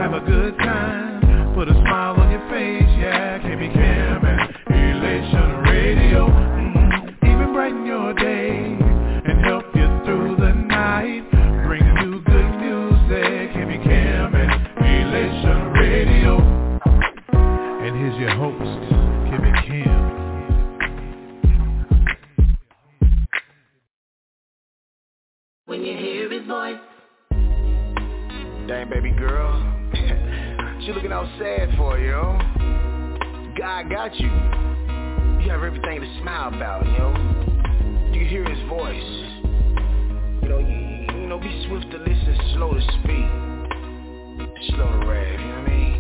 have a good time, put a smile on your face, yeah. KB Cam and Elation Radio, even brighten your day and help you through the night. Bring you good music, KB Cam and Elation Radio. And here's your host, KB Cam. When you hear his voice, dang baby girl, she looking all sad for you, yo. God got you. You have everything to smile about, yo. You hear his voice. You know, be swift to listen, slow to speak, slow to rap, you know what I mean?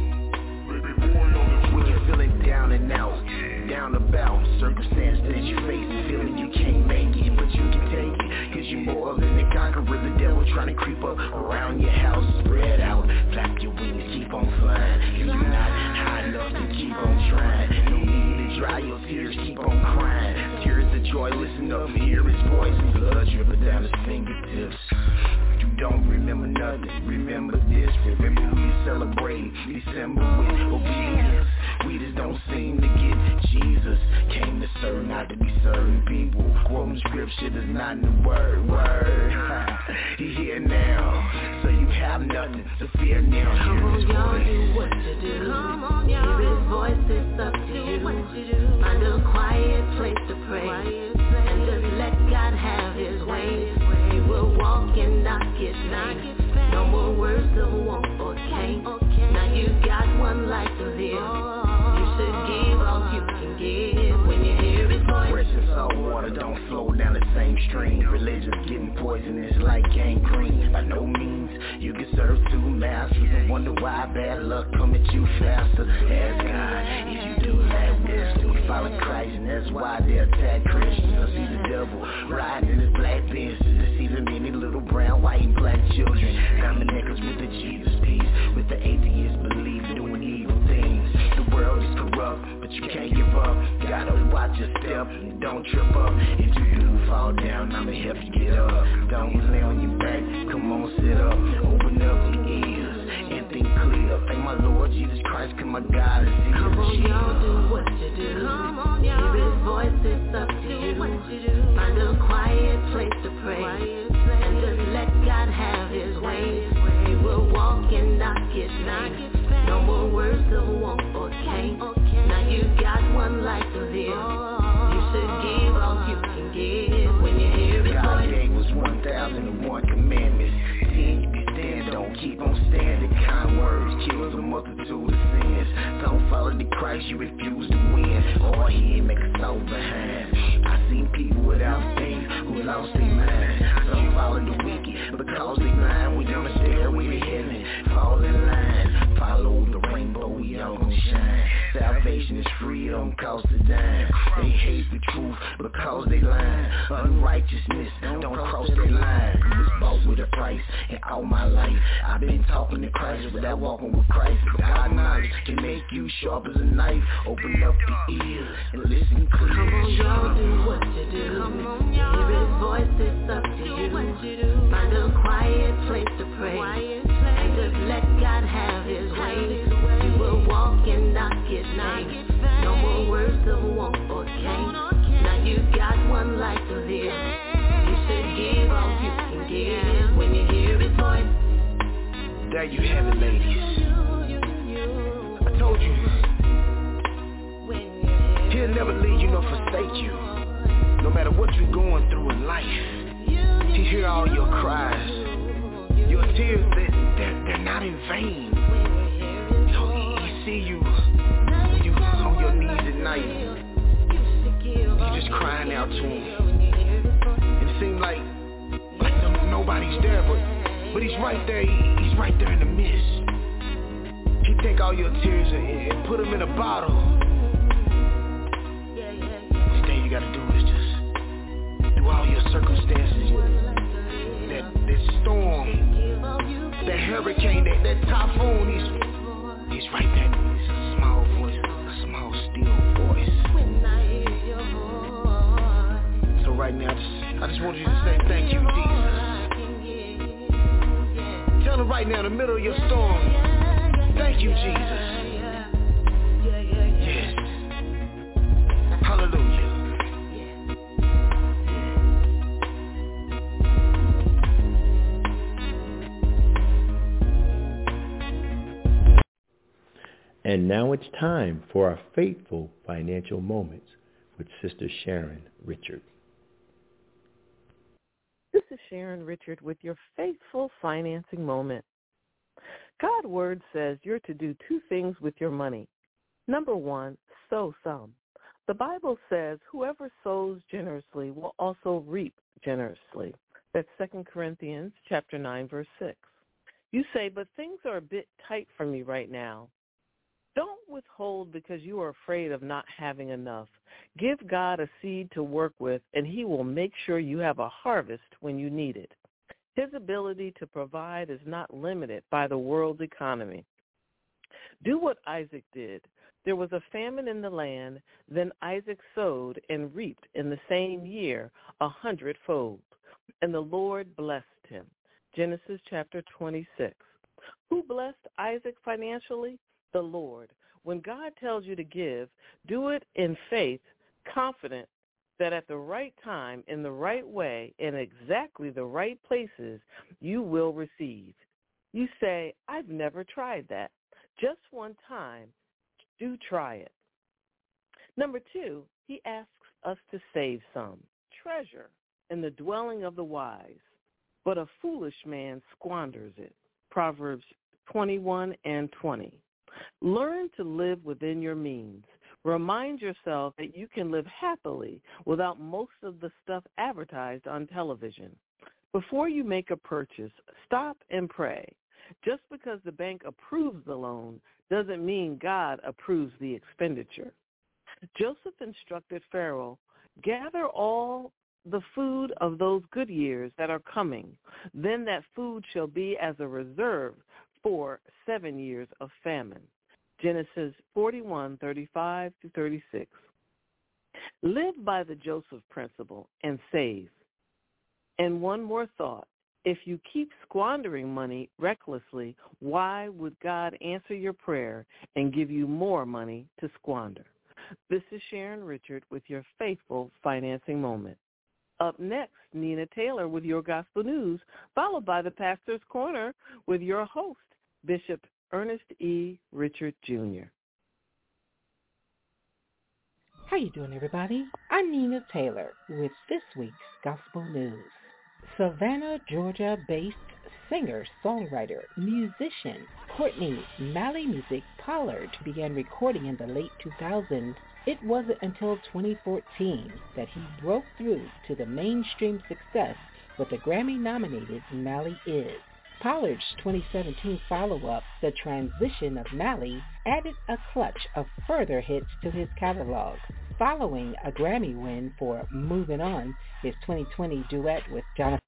When you're feeling down and out, down about circumstance that you face, feeling you can't make it, but you can take it, cause you're more than a conqueror. The devil trying to creep up around your house, spread out, flap your wings, keep on flying. If you're not high enough, then keep on trying. No need to dry your tears, keep on crying. Tears of joy, listen up and hear his voice, and blood dripping down his fingertips. You don't remember nothing, remember this. Remember we celebrate December with obedience. We just don't seem to get Jesus came to serve, not to be serving people. Quoting scripture is not in the word. He here now, so you have nothing to fear now. come on y'all, do what to do. Come on y'all, hear his voice, it's up to you. Find a quiet place to pray, and just let God have his way. He will walk and not get made. No more words of want or can't. Now you got one life to live. You should give all you can give when you hear his voice. Fresh and salt water don't flow down the same stream. Religion's getting poisonous like gangrene. By no means you can serve two masters and wonder why bad luck come at you faster. Ask God if you do that wisdom. We follow Christ and that's why they attack Christians. I see the devil riding in his black Benz, deceiving many little brown, white, and black children. Diamond necklace with the Jesus piece, with the atheist belief doing evil things. The world is corrupt, but you can't give up. Gotta watch your step and don't trip up. If you do fall down, I'ma help you get up. Don't lay on your back, come on sit up. Open up your ears and think clear. Thank my Lord Jesus Christ, cause my God is here. Come on y'all, do what you do. Come on y'all, hear his voice, it's up to you. Find a quiet place to pray, and just let God have his way. He will walk and not get made. No more words of want or can't. Now you got one life to live. You should give all you can give when you hear his God voice. gave us 1,001 commandments. 10 you can stand, don't keep on standing. Kind words kills a multitude of sins. Don't follow the Christ, you refuse to win. Or he ain't make us all behind. I seen people without faith who lost their mind. Some follow the wicked because they blind. We on the stairway to heaven, fall in line. Follow the rainbow, we all gon' shine. Salvation is free, it don't cost a dime. They hate the truth because they lying. Unrighteousness don't cross their line. We was bought with a price, and all my life I've been talking to Christ without walking with Christ. God knowledge can make you sharp as a knife. Open up your ears and listen clear. Come on y'all, do what you do. Hear his voice, it's up to you. Find a quiet place to pray, and just let God have his way. You will walk and not get made. No more words of want or can't. Now you got one life to live. You should give all you can give when you hear his voice. There you have it, ladies. I told you, he'll never leave you nor forsake you. No matter what you're going through in life, he hear all your cries. Your tears, they're not in vain. He see you when you on your knees at night. You just crying out to him. It seems like nobody's there, but he's right there. He's right there in the midst. He take all your tears and put them in a bottle. Only thing you gotta do is just, through all your circumstances, that storm, that hurricane, that typhoon, he's right there. It's a small voice, a small still voice. So right now, I just wanted you to say thank you, Jesus. Tell him right now in the middle of your storm, Thank you, Jesus. Yes. Hallelujah. And now it's time for our Faithful Financial Moments with Sister Sharon Richard. This is Sharon Richard with your Faithful Financing Moment. God's word says you're to do two things with your money. Number one, sow some. The Bible says whoever sows generously will also reap generously. That's 2 Corinthians chapter 9, verse 6. You say, but things are a bit tight for me right now. Don't withhold because you are afraid of not having enough. Give God a seed to work with, and he will make sure you have a harvest when you need it. His ability to provide is not limited by the world's economy. Do what Isaac did. There was a famine in the land. Then Isaac sowed and reaped in the same year 100-fold. And the Lord blessed him. Genesis chapter 26. Who blessed Isaac financially? The Lord. When God tells you to give, do it in faith, confident that at the right time, in the right way, in exactly the right places, you will receive. You say, I've never tried that. Just one time, do try it. Number two, he asks us to save some. Treasure in the dwelling of the wise, but a foolish man squanders it. Proverbs 21:20. Learn to live within your means. Remind yourself that you can live happily without most of the stuff advertised on television. Before you make a purchase, stop and pray. Just because the bank approves the loan doesn't mean God approves the expenditure. Joseph instructed Pharaoh, gather all the food of those good years that are coming. Then that food shall be as a reserve for 7 years of famine. Genesis 41:35-36. Live by the Joseph principle and save. And one more thought. If you keep squandering money recklessly, why would God answer your prayer and give you more money to squander? This is Sharon Richard with your Faithful Financing Moment. Up next, Nina Taylor with your Gospel News, followed by the Pastor's Corner with your host, Bishop Ernest E. Richard, Jr. How you doing, everybody? I'm Nina Taylor with this week's Gospel News. Savannah, Georgia-based singer, songwriter, musician Courtney Malley Music Pollard began recording in the late 2000s. It wasn't until 2014 that he broke through to the mainstream success with the Grammy-nominated Malley Is. Pollard's 2017 follow-up, The Transition of Malley, added a clutch of further hits to his catalog. Following a Grammy win for Moving On, his 2020 duet with Jonathan.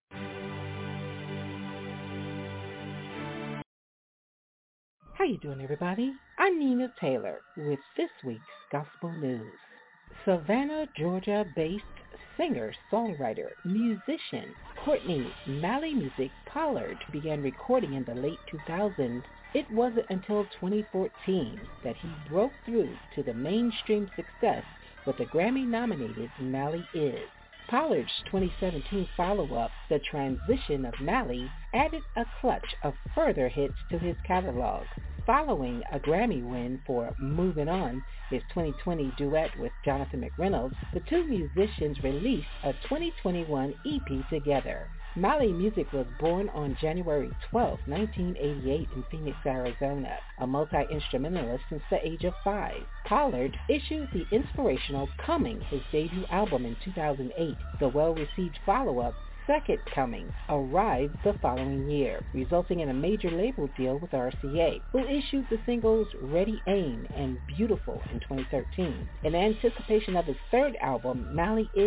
How you doing, everybody? I'm Nina Taylor with this week's Gospel News. Savannah, Georgia-based singer, songwriter, musician Courtney Malley Music Pollard began recording in the late 2000s. It wasn't until 2014 that he broke through to the mainstream success with the Grammy-nominated Malley Is. Pollard's 2017 follow-up, The Transition of Malley, added a clutch of further hits to his catalog. Following a Grammy win for Moving On, his 2020 duet with Jonathan McReynolds, the two musicians released a 2021 EP together. Malley Music was born on January 12, 1988 in Phoenix, Arizona, a multi-instrumentalist since the age of 5. Pollard issued the inspirational Coming, his debut album, in 2008. The well-received follow-up, Second Coming, arrived the following year, resulting in a major label deal with RCA, who issued the singles Ready Aim and Beautiful in 2013. In anticipation of his third album, Malley Is,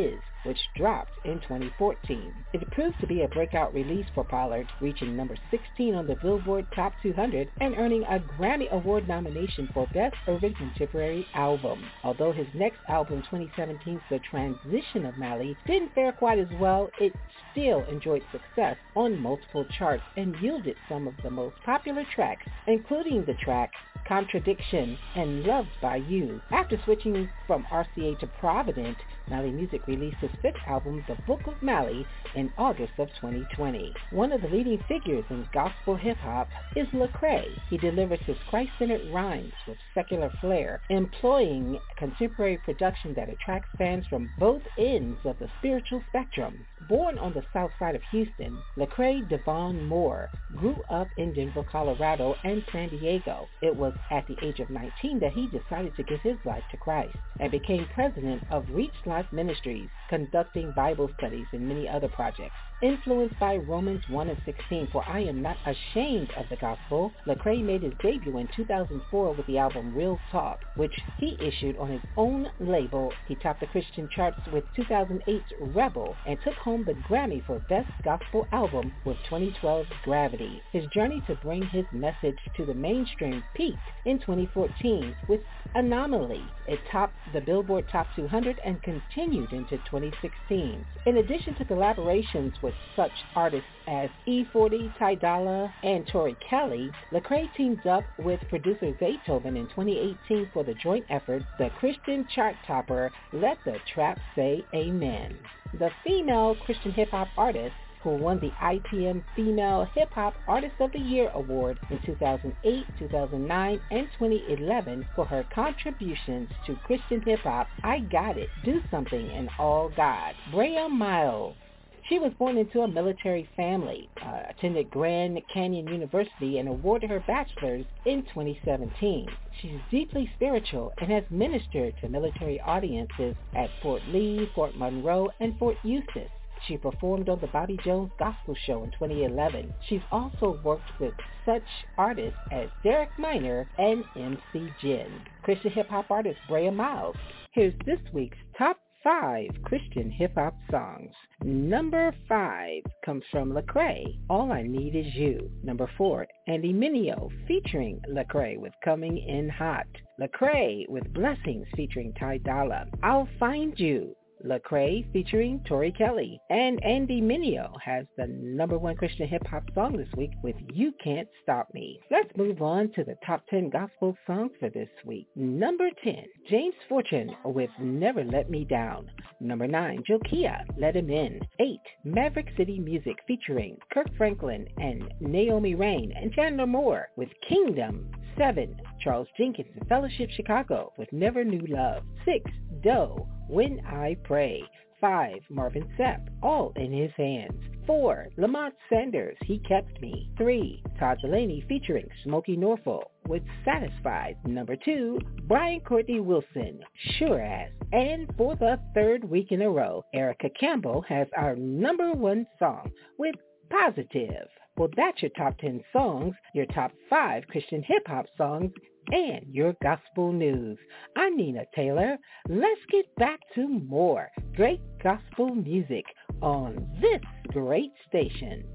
which dropped in 2014. It proved to be a breakout release for Pollard, reaching number 16 on the Billboard Top 200 and earning a Grammy Award nomination for Best Urban Contemporary Album. Although his next album, 2017's The Transition of Mali, didn't fare quite as well, it still enjoyed success on multiple charts and yielded some of the most popular tracks, including the track Contradiction and Loved by You. After switching from RCA to Provident, Mali Music released his fifth album, The Book of Mali, in August of 2020. One of the leading figures in gospel hip-hop is Lecrae. He delivers his Christ-centered rhymes with secular flair, employing contemporary production that attracts fans from both ends of the spiritual spectrum. Born on the south side of Houston, Lecrae Devon Moore grew up in Denver, Colorado, and San Diego. It was at the age of 19 that he decided to give his life to Christ and became president of Reach Life Ministries, conducting Bible studies and many other projects. Influenced by Romans 1:16, for I am not ashamed of the gospel, Lecrae made his debut in 2004 with the album Real Talk, which he issued on his own label. He topped the Christian charts with 2008's Rebel and took home the Grammy for Best Gospel Album with 2012's Gravity. His journey to bring his message to the mainstream peaked in 2014 with Anomaly. It topped the Billboard Top 200 and continued into 2016. In addition to collaborations with such artists as E40, Ty Dolla, and Tori Kelly, Lecrae teamed up with producer Zaytoven in 2018 for the joint effort, the Christian chart topper, Let the Trap Say Amen. The female Christian hip-hop artist who won the IPM Female Hip Hop Artist of the Year Award in 2008, 2009, and 2011 for her contributions to Christian hip hop, I Got It, Do Something, and All God. Brea Miles. She was born into a military family, attended Grand Canyon University, and awarded her bachelor's in 2017. She's deeply spiritual and has ministered to military audiences at Fort Lee, Fort Monroe, and Fort Eustis. She performed on the Bobby Jones Gospel Show in 2011. She's also worked with such artists as Derek Minor and MC Jen. Christian hip-hop artist Brea Miles. Here's this week's top 5 Christian hip-hop songs. Number 5 comes from Lecrae, All I Need Is You. Number 4, Andy Mineo featuring Lecrae with Coming In Hot. Lecrae with Blessings featuring Ty Dolla. I'll Find You. Lecrae featuring Tori Kelly. And Andy Mineo has the number 1 Christian hip-hop song this week with You Can't Stop Me. Let's move on to the top 10 gospel songs for this week. Number 10, James Fortune with Never Let Me Down. Number 9, Jokia, Let Him In. 8, Maverick City Music featuring Kirk Franklin and Naomi Rain and Chandler Moore with Kingdom. 7, Charles Jenkins and Fellowship Chicago with Never Knew Love. 6, Doe, When I Pray. 5, Marvin Sapp, All in His Hands. 4, Lamont Sanders, He Kept Me. 3, Todd Delaney featuring Smokey Norfolk with Satisfied. Number 2, Brian Courtney Wilson, Sure As. And for the 3rd week in a row, Erica Campbell has our number 1 song with Positive. Well, that's your top 10 songs, your top 5 Christian hip-hop songs, and your gospel news. I'm Nina Taylor. Let's get back to more great gospel music on this great station.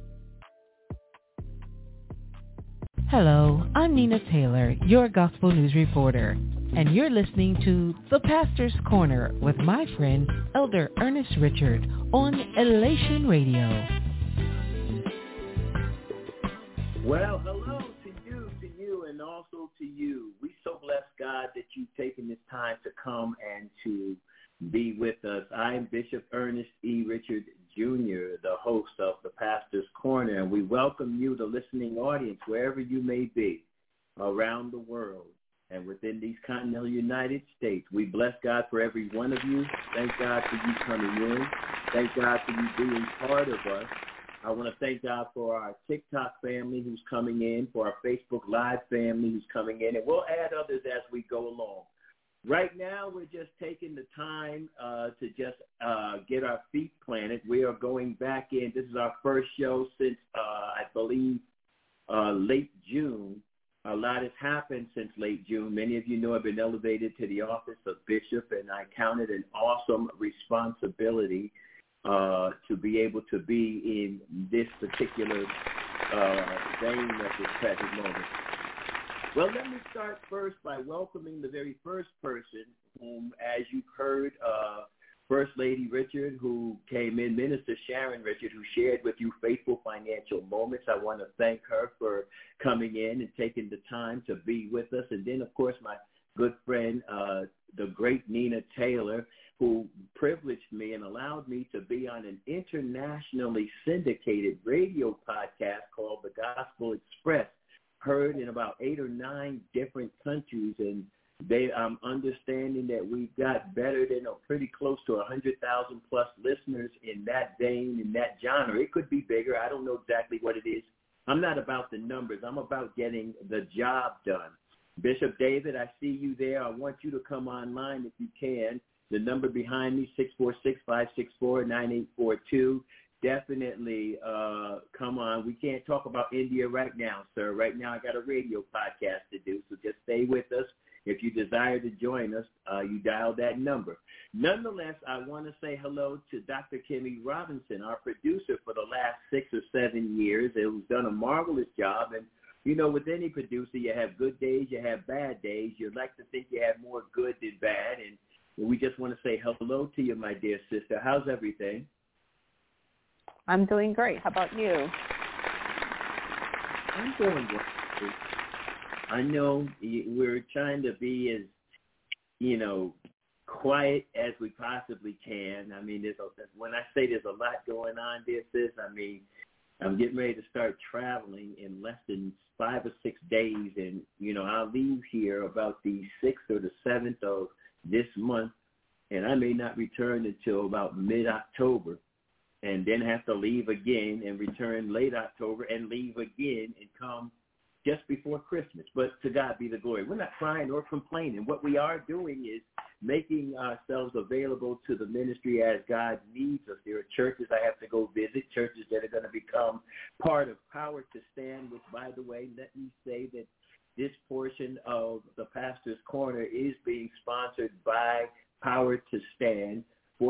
Hello, I'm Nina Taylor, your gospel news reporter, and you're listening to The Pastor's Corner with my friend, Elder Ernest Richard, on Elation Radio. Well, hello to you, and also to you. We so bless God that you've taken this time to come and to be with us. I'm Bishop Ernest E. Richard, Jr., the host of The Pastor's Corner, and we welcome you, the listening audience, wherever you may be around the world and within these continental United States. We bless God for every one of you. Thank God for you coming in. Thank God for you being part of us. I want to thank God for our TikTok family who's coming in, for our Facebook Live family who's coming in, and we'll add others as we go along. Right now, we're just taking the time to just get our feet planted. We are going back in. This is our first show since, I believe, late June A lot has happened since late June. Many of you know I've been elevated to the office of bishop, and I count it an awesome responsibility to be able to be in this particular vein at this present moment. Well, let me start first by welcoming the very first person whom, as you've heard, First Lady Richard, who came in, Minister Sharon Richard, who shared with you faithful financial moments. I want to thank her for coming in and taking the time to be with us. And then, of course, my good friend, the great Nina Taylor, who privileged me and allowed me to be on an internationally syndicated radio podcast called The Gospel Express, heard in about 8 or 9 different countries, and I'm understanding that we've got better than pretty close to 100,000 plus listeners in that vein, in that genre. It could be bigger. I don't know exactly what it is. I'm not about the numbers. I'm about getting the job done. Bishop David, I see you there. I want you to come online if you can. The number behind me, 646-564-9842. Definitely come on. We can't talk about India right now, sir. Right now I got a radio podcast to do, so just stay with us. If you desire to join us, you dial that number. Nonetheless, I want to say hello to Dr. Kimmy Robinson, our producer for the last 6 or 7 years, who's done a marvelous job. And, you know, with any producer, you have good days, you have bad days. You'd like to think you have more good than bad. And we just want to say hello to you, my dear sister. How's everything? I'm doing great. How about you? I'm doing well. I know we're trying to be as, quiet as we possibly can. I mean, when I say there's a lot going on, dear sis, I mean, I'm getting ready to start traveling in less than 5 or 6 days, and, I'll leave here about the 6th or the 7th of this month, and I may not return until about mid-October, and then have to leave again and return late October and leave again and come just before Christmas. But to God be the glory. We're not crying or complaining. What we are doing is making ourselves available to the ministry as God needs us. There are churches I have to go visit, churches that are going to become part of Power to Stand, which, by the way, let me say that this portion of the Pastor's Corner is being sponsored by Power to Stand,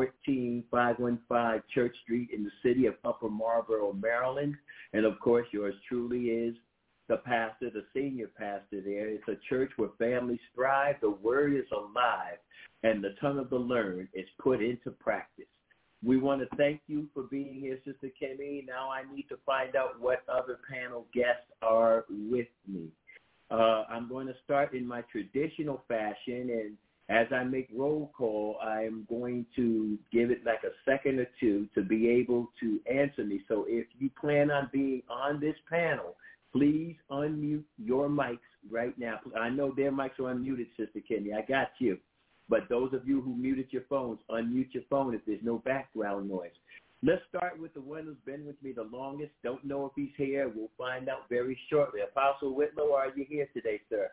14515 Church Street in the city of Upper Marlboro, Maryland. And, of course, yours truly is the pastor, the senior pastor there. It's a church where families thrive, the word is alive, and the tongue of the learned is put into practice. We want to thank you for being here, Sister Kimmy. Now I need to find out what other panel guests are with me. I'm going to start in my traditional fashion, and as I make roll call, I'm going to give it like a second or two to be able to answer me. So if you plan on being on this panel, please unmute your mics right now. I know their mics are unmuted, Sister Kenny. I got you. But those of you who muted your phones, unmute your phone if there's no background noise. Let's start with the one who's been with me the longest. Don't know if he's here. We'll find out very shortly. Apostle Whitlow, are you here today, sir?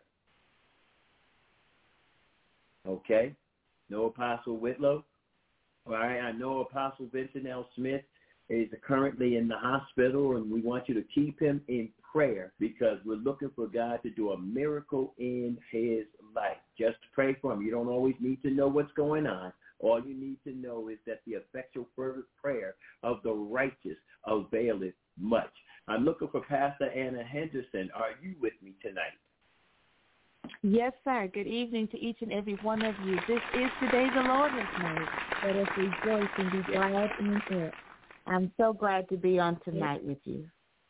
Okay. No Apostle Whitlow. All right. I know Apostle Vincent L. Smith is currently in the hospital, and we want you to keep him in prayer because we're looking for God to do a miracle in his life. Just pray for him. You don't always need to know what's going on. All you need to know is that the effectual fervent prayer of the righteous availeth much. I'm looking for Pastor Anna Henderson. Are you with me tonight? Yes, sir. Good evening to each and every one of you. This is the day the Lord has made. Let us rejoice and be glad in it. I'm so glad to be on tonight with you.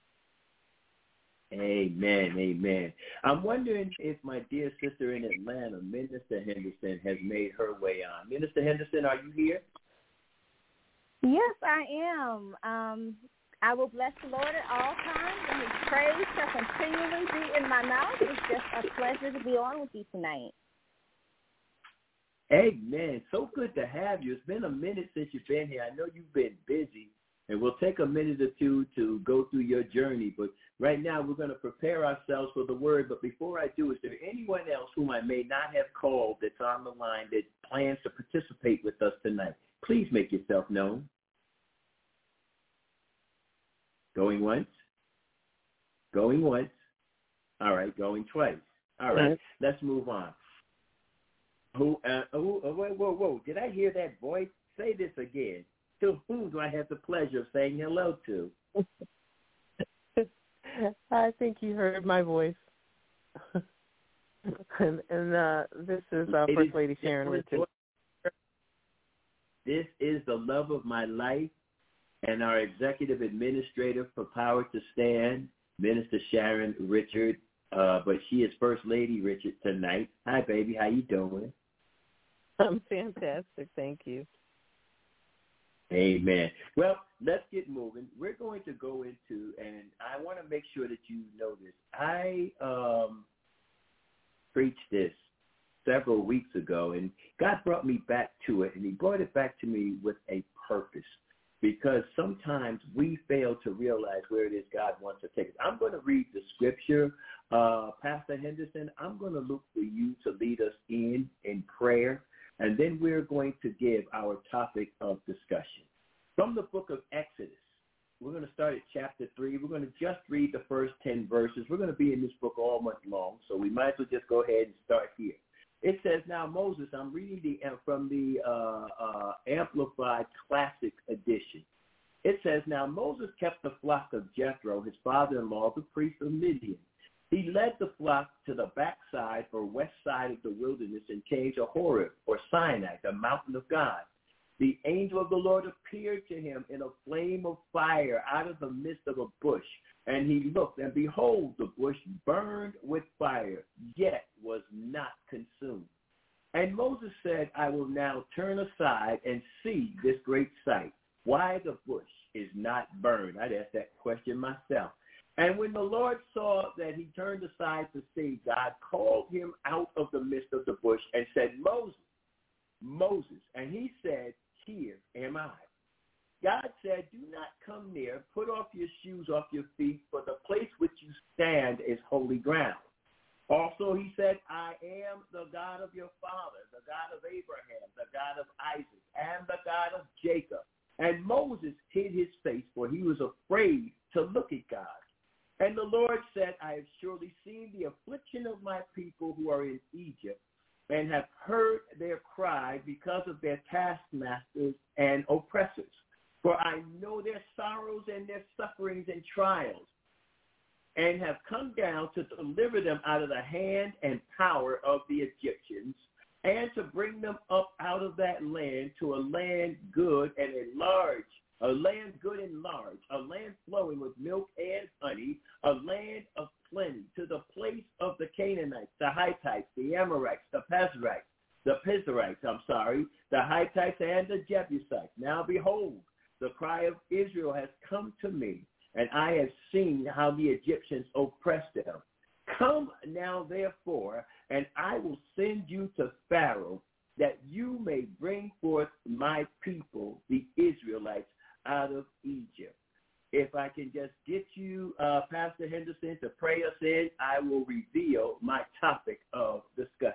Amen, amen. I'm wondering if my dear sister in Atlanta, Minister Henderson, has made her way on. Minister Henderson, are you here? Yes, I am. I will bless the Lord at all times, and his praise shall continually be in my mouth. It's just a pleasure to be on with you tonight. Amen. So good to have you. It's been a minute since you've been here. I know you've been busy, and we'll take a minute or two to go through your journey. But right now we're going to prepare ourselves for the word. But before I do, is there anyone else whom I may not have called that's on the line that plans to participate with us tonight? Please make yourself known. Going once. Going once. All right, going twice. All right, let's move on. Whoa. Did I hear that voice? Say this again. To whom do I have the pleasure of saying hello to? I think you heard my voice. and this is First Lady Sharon Richard. This is the love of my life and our executive administrator for Power to Stand, Minister Sharon Richard, but she is First Lady Richard tonight. Hi, baby. How you doing? I'm fantastic. Thank you. Amen. Well, let's get moving. We're going to go into, and I want to make sure that you know this. I preached this several weeks ago, and God brought me back to it, and he brought it back to me with a purpose, because sometimes we fail to realize where it is God wants to take us. I'm going to read the scripture. Pastor Henderson, I'm going to look for you to lead us in prayer, and then we're going to give our topic of discussion. From the book of Exodus, we're going to start at chapter 3. We're going to just read the first 10 verses. We're going to be in this book all month long, so we might as well just go ahead and start here. It says, now Moses, I'm reading from the Amplified Classic Edition. It says, now Moses kept the flock of Jethro, his father-in-law, the priest of Midian. He led the flock to the backside or west side of the wilderness and came to Horeb, or Sinai, the mountain of God. The angel of the Lord appeared to him in a flame of fire out of the midst of a bush. And he looked, and behold, the bush burned with fire, yet was not consumed. And Moses said, I will now turn aside and see this great sight, why the bush is not burned. I'd ask that question myself. And when the Lord saw that he turned aside to see, God called him out of the midst of the bush and said, Moses, Moses. And he said, here am I. God said, do not come near. Put off your shoes off your feet, for the place which you stand is holy ground. Also he said, I am the God of your father, the God of Abraham, the God of Isaac, and the God of Jacob. And Moses hid his face, for he was afraid to look at God. And the Lord said, I have surely seen the affliction of my people who are in Egypt, and have heard their cry because of their taskmasters and oppressors. For I know their sorrows and their sufferings and trials, and have come down to deliver them out of the hand and power of the Egyptians, and to bring them up out of that land to a land good and large, a land good and large, a land flowing with milk and honey, a land of plenty, to the place of the Canaanites, the Hittites, the Amorites, the Pizrites, the Hittites and the Jebusites. Now behold, the cry of Israel has come to me, and I have seen how the Egyptians oppressed them. Come now, therefore, and I will send you to Pharaoh, that you may bring forth my people, the Israelites, out of Egypt. If I can just get you, Pastor Henderson, to pray us in, I will reveal my topic of discussion.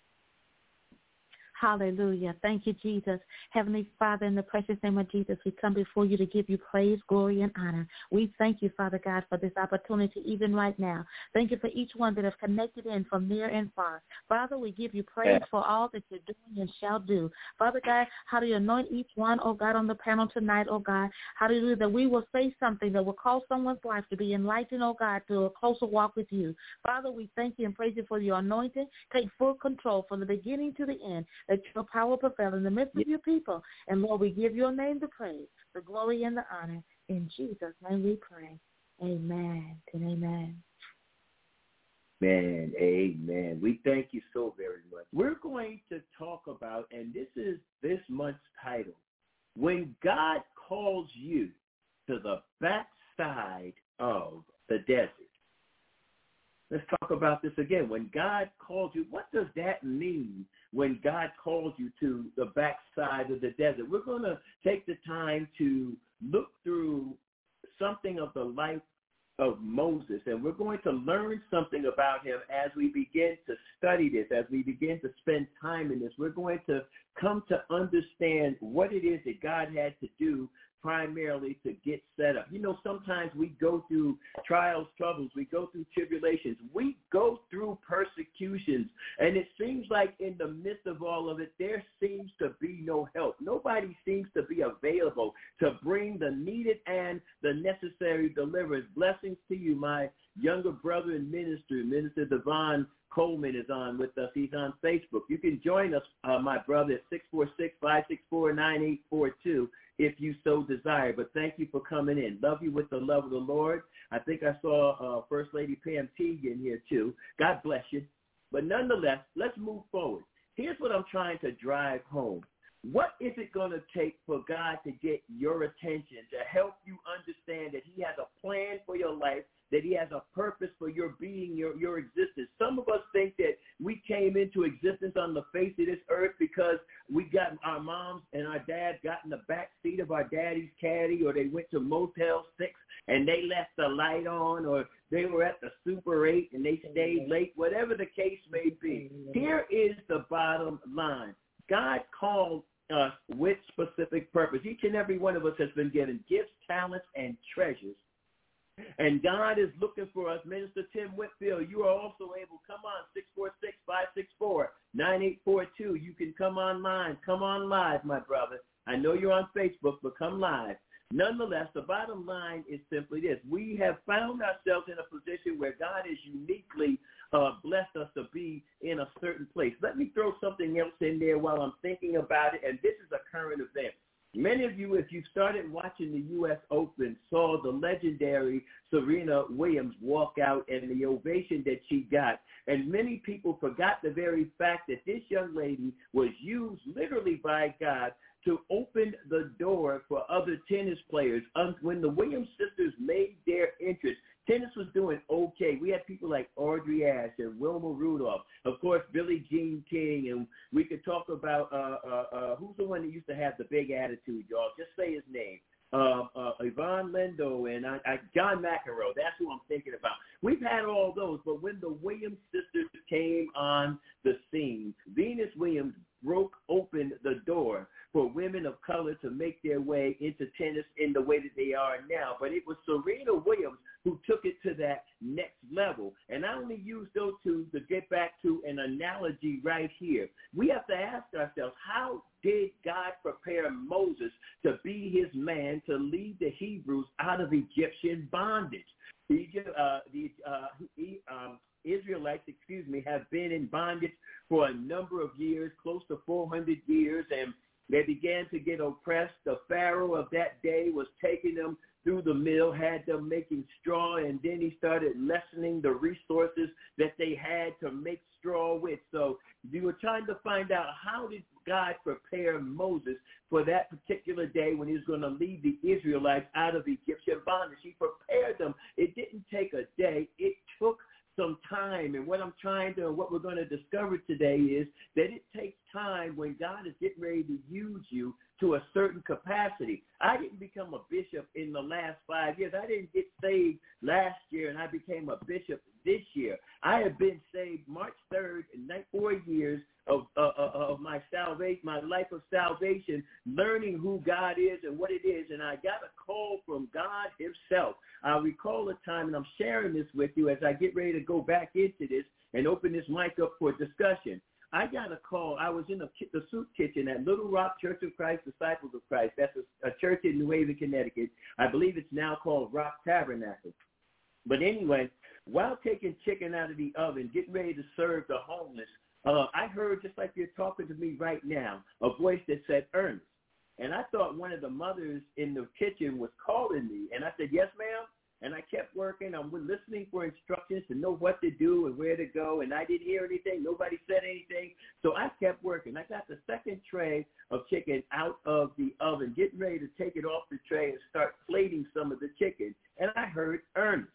Hallelujah. Thank you, Jesus. Heavenly Father, in the precious name of Jesus, we come before you to give you praise, glory, and honor. We thank you, Father God, for this opportunity even right now. Thank you for each one that have connected in from near and far. Father, we give you praise for all that you're doing and shall do. Father God, how do you anoint each one, oh God, on the panel tonight, oh God? How do you do that we will say something that will cause someone's life to be enlightened, oh God, to a closer walk with you. Father, we thank you and praise you for your anointing. Take full control from the beginning to the end. Let your power prevail in the midst of your people. And Lord, we give your name the praise, the glory, and the honor. In Jesus' name we pray. Amen and amen. Amen. Amen. We thank you so very much. We're going to talk about, and this is this month's title, when God calls you to the backside of the desert. Let's talk about this again. When God calls you, what does that mean when God calls you to the backside of the desert? We're going to take the time to look through something of the life of Moses, and we're going to learn something about him as we begin to study this, as we begin to spend time in this. We're going to come to understand what it is that God had to do primarily to get set up. You know, sometimes we go through trials, troubles, we go through tribulations, we go through persecutions, and it seems like in the midst of all of it, there seems to be no help. Nobody seems to be available to bring the needed and the necessary deliverance. Blessings to you, my younger brother in ministry, Minister Devon Coleman is on with us. He's on Facebook. You can join us, my brother, at 646-564-9842 if you so desire. But thank you for coming in. Love you with the love of the Lord. I think I saw First Lady Pam Teague in here too. God bless you. But nonetheless, let's move forward. Here's what I'm trying to drive home. What is it going to take for God to get your attention, to help you understand that he has a plan for your life, that he has a purpose for your being, your existence? Some of us think that we came into existence on the face of this earth because we got our moms and our dads got in the back seat of our daddy's caddy, or they went to Motel 6 and they left the light on, or they were at the Super 8 and they stayed late, whatever the case may be. Here is the bottom line. God called us with specific purpose. Each and every one of us has been given gifts, talents, and treasures. And God is looking for us. Minister Tim Whitfield, you are also able, come on, 646-564-9842. You can come online. Come on live, my brother. I know you're on Facebook, but come live. Nonetheless, the bottom line is simply this. We have found ourselves in a position where God has uniquely blessed us to be in a certain place. Let me throw something else in there while I'm thinking about it, and this is a current event. Many of you, if you started watching the U.S. Open, saw the legendary Serena Williams walk out and the ovation that she got. And many people forgot the very fact that this young lady was used literally by God to open the door for other tennis players. When the Williams sisters made their entrance, tennis was doing okay. We had people like Audrey Ashe and Wilma Rudolph, of course, Billie Jean King, and we could talk about who's the one that used to have the big attitude, y'all? Just say his name. Yvonne Lindo and John McEnroe. That's who I'm thinking about. We've had all those, but when the Williams sisters came on the scene, Venus Williams broke open the door for women of color to make their way into tennis in the way that they are now. But it was Serena Williams who took it to that next level. And I only use those two to get back to an analogy right here. We have to ask ourselves, how did God prepare Moses to be his man to lead the Hebrews out of Egyptian bondage? Israelites, have been in bondage for a number of years, close to 400 years, and they began to get oppressed. The Pharaoh of that day was taking them through the mill, had them making straw, and then he started lessening the resources that they had to make straw with. So we were trying to find out, how did God prepare Moses for that particular day when he was going to lead the Israelites out of Egyptian bondage? He prepared them. It didn't take a day. It took some time. And what we're going to discover today is that it takes time when God is getting ready to use you to a certain capacity. I didn't become a bishop in the last 5 years. I didn't get saved last year and I became a bishop this year. I have been saved March 3rd in 4 years of my salvation, my life of salvation, learning who God is and what it is. And I got a call from God himself. I recall a time, and I'm sharing this with you as I get ready to go back into this and open this mic up for discussion. I got a call. I was in the soup kitchen at Little Rock Church of Christ, Disciples of Christ. That's a church in New Haven, Connecticut. I believe it's now called Rock Tabernacle. But anyway, while taking chicken out of the oven, getting ready to serve the homeless, I heard, just like you're talking to me right now, a voice that said, Ernest. And I thought one of the mothers in the kitchen was calling me. And I said, yes, ma'am. And I kept working. I'm listening for instructions to know what to do and where to go. And I didn't hear anything. Nobody said anything. So I kept working. I got the second tray of chicken out of the oven, getting ready to take it off the tray and start plating some of the chicken. And I heard Ernest.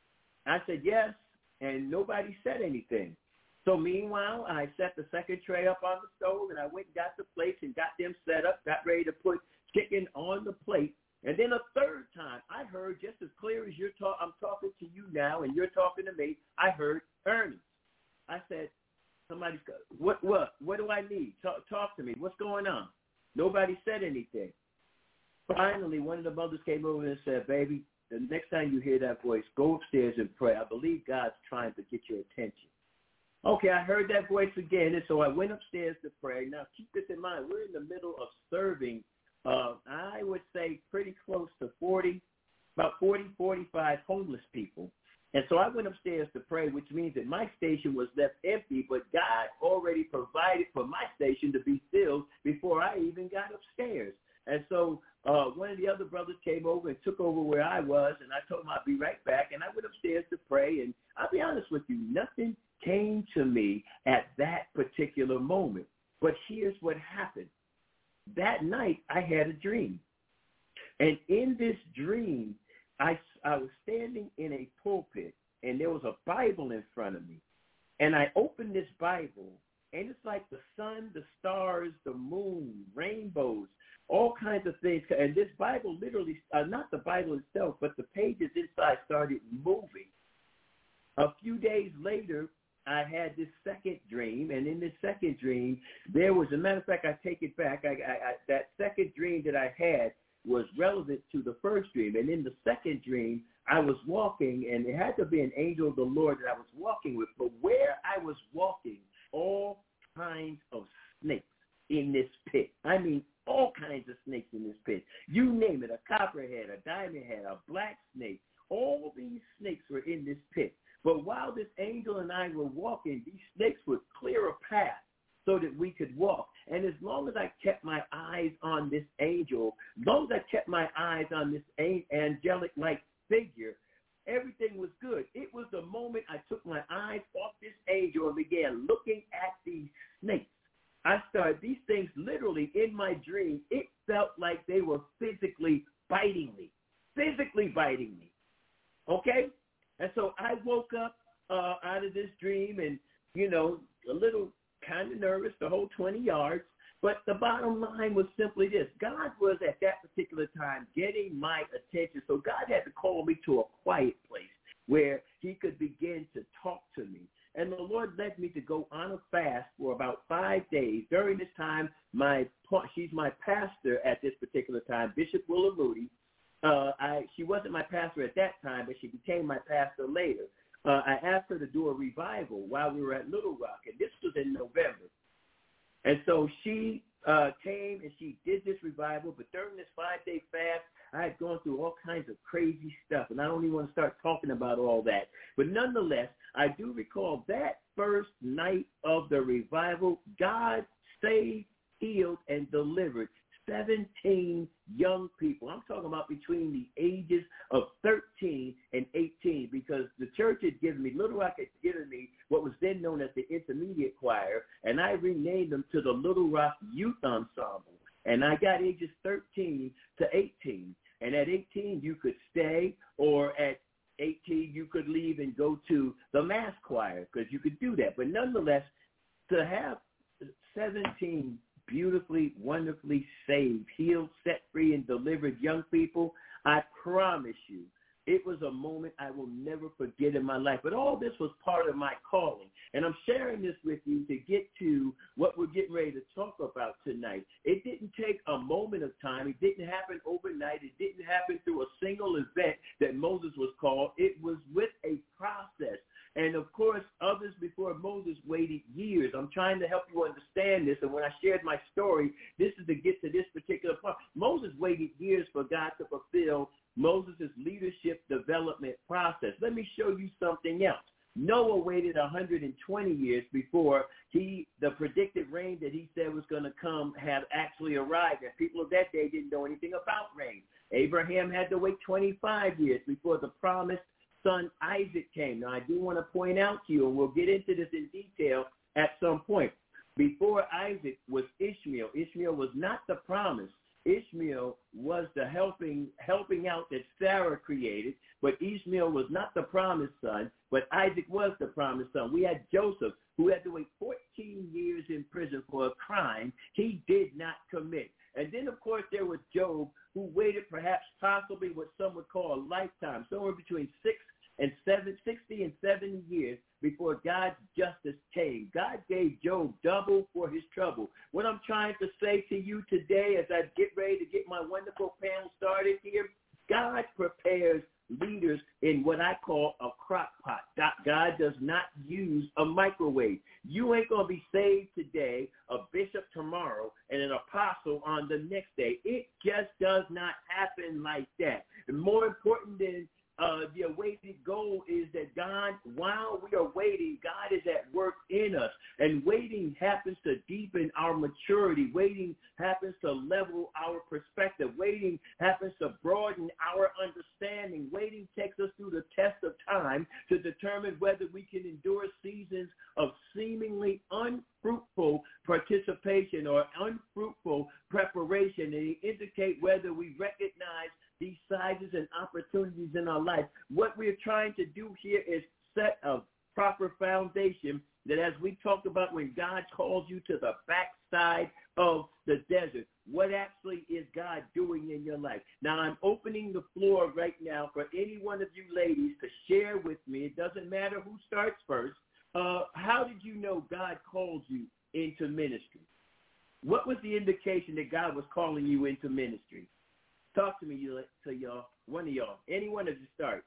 I said, yes. And nobody said anything. So meanwhile, I set the second tray up on the stove, and I went and got the plates and got them set up, got ready to put chicken on the plate. And then a third time, I heard, just as clear as I'm talking to you now and you're talking to me, I heard Ernest. I said, what do I need? Talk to me. What's going on? Nobody said anything. finally, one of the mothers came over and said, baby, the next time you hear that voice, go upstairs and pray. I believe God's trying to get your attention. Okay, I heard that voice again, and so I went upstairs to pray. Now, keep this in mind. We're in the middle of serving, I would say, pretty close to 45 homeless people. And so I went upstairs to pray, which means that my station was left empty, but God already provided for my station to be filled before I even got upstairs. And so one of the other brothers came over and took over where I was, and I told him I'd be right back. And I went upstairs to pray, and I'll be honest with you, nothing came to me at that particular moment. But here's what happened. That night, I had a dream. And in this dream, I was standing in a pulpit, and there was a Bible in front of me. And I opened this Bible, and it's like the sun, the stars, the moon, rainbows, all kinds of things. And this Bible literally, not the Bible itself, but the pages inside started moving. A few days later, I had this second dream, and in this second dream, there was, as a matter of fact, I take it back. That second dream that I had was relevant to the first dream. And in the second dream, I was walking, and it had to be an angel of the Lord that I was walking with. But where I was walking, all kinds of snakes in this pit. I mean, all kinds of snakes in this pit. You name it, a copperhead, a diamond head, a black snake. All these snakes were in this pit. But while this angel and I were walking, these snakes would clear a path so that we could walk. And as long as I kept my eyes on this angel, as long as I kept my eyes on this angelic-like figure, everything was good. It was the moment I took my eyes off this angel and began looking at these snakes. I started, these things literally in my dream, it felt like they were physically biting me. Okay? And so I woke up out of this dream and, a little kind of nervous the whole 20 yards. But the bottom line was simply this. God was at that particular time getting my attention. So God had to call me to a quiet place where he could begin to talk to me. And the Lord led me to go on a fast for about 5 days. During this time, she's my pastor at this particular time, Bishop Willa Moody. She wasn't my pastor at that time, but she became my pastor later. I asked her to do a revival while we were at Little Rock, and this was in November. And so she came and she did this revival, but during this 5-day fast, I had gone through all kinds of crazy stuff, and I don't even want to start talking about all that. But nonetheless, I do recall that first night of the revival, God saved, healed, and delivered 17 young people. I'm talking about between the ages of 13 and 18, because the church had given me, Little Rock had given me what was then known as the intermediate choir, and I renamed them to the Little Rock Youth Ensemble. And I got ages 13 to 18. And at 18, you could stay, or at 18, you could leave and go to the mass choir, because you could do that. But nonetheless, to have 17 beautifully, wonderfully saved, healed, set free, and delivered young people, I promise you, it was a moment I will never forget in my life. But all this was part of my calling. And I'm sharing this with you to get to what we're getting ready to talk about tonight. It didn't take a moment of time. It didn't happen overnight. It didn't happen through a single event that Moses was called. It was with a process. And, of course, others before Moses waited years. I'm trying to help you understand this. And when I shared my story, this is to get to this particular part. Moses waited years for God to fulfill Moses' leadership development process. Let me show you something else. Noah waited 120 years before the predicted rain that he said was going to come had actually arrived. And people of that day didn't know anything about rain. Abraham had to wait 25 years before the promised son Isaac came. Now, I do want to point out to you, and we'll get into this in detail at some point. Before Isaac was Ishmael. Ishmael was not the promise. Ishmael was the helping out that Sarah created, but Ishmael was not the promised son, but Isaac was the promised son. We had Joseph, who had to wait 14 years in prison for a crime he did not commit. And then, of course, there was Job, who waited perhaps possibly what some would call a lifetime, somewhere between 6 and 60 and 70 years before God's justice came. God gave Job double for his trouble. What I'm trying to say to you today as I get ready to get my wonderful panel started here, God prepares leaders in what I call a crock pot. God does not use a microwave. You ain't going to be saved today, a bishop tomorrow, and an apostle on the next day. It just does not happen like that. And more important than the awaited goal is that God, while we are waiting, God is at work in us. And waiting happens to deepen our maturity. Waiting happens to level our perspective. Waiting happens to broaden our understanding. Waiting takes us through the test of time to determine whether we can endure seasons of seemingly unfruitful participation or unfruitful preparation, and indicate whether we recognize these sizes and opportunities in our life. What we're trying to do here is set a proper foundation that, as we talked about, when God calls you to the backside of the desert, what actually is God doing in your life? Now, I'm opening the floor right now for any one of you ladies to share with me. It doesn't matter who starts first. How did you know God called you into ministry? What was the indication that God was calling you into ministry? Talk to me, y'all. One of y'all. Any one of you start.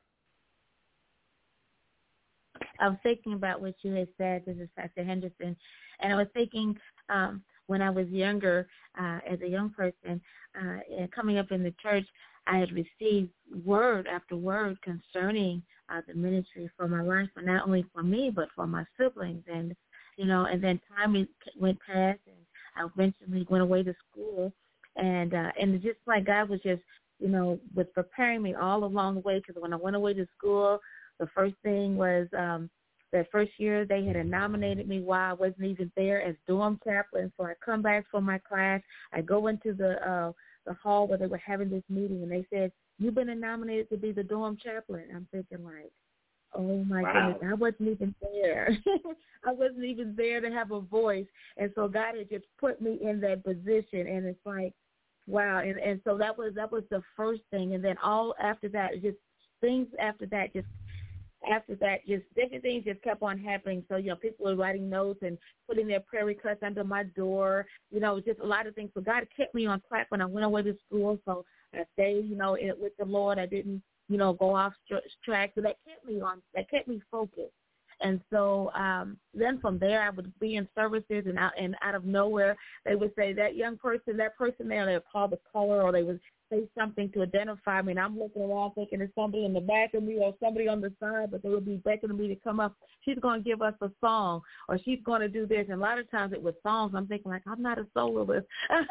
I was thinking about what you had said. This is Pastor Henderson. And I was thinking when I was younger, as a young person, coming up in the church, I had received word after word concerning the ministry for my life, but not only for me, but for my siblings. And, and then time went past, and I eventually went away to school. And just like God was just, was preparing me all along the way, because when I went away to school, the first thing was that first year they had nominated me while I wasn't even there as dorm chaplain. So I come back from my class. I go into the hall where they were having this meeting, and they said, "You've been nominated to be the dorm chaplain." I'm thinking like, oh, my goodness, I wasn't even there. I wasn't even there to have a voice. And so God had just put me in that position, and it's like, wow. And so that was the first thing. And then all after that, just things after that, just different things just kept on happening. So, people were writing notes and putting their prayer requests under my door, just a lot of things. So God kept me on track when I went away to school. So I stayed, with the Lord. I didn't, go off track. So that kept me focused. And so then from there, I would be in services, and out of nowhere, they would say, that person there, they would call the caller, or they would say something to identify me, and I'm looking around thinking there's somebody in the back of me or somebody on the side, but they would be beckoning me to come up. She's going to give us a song, or she's going to do this. And a lot of times it was songs. I'm thinking, like, I'm not a soloist.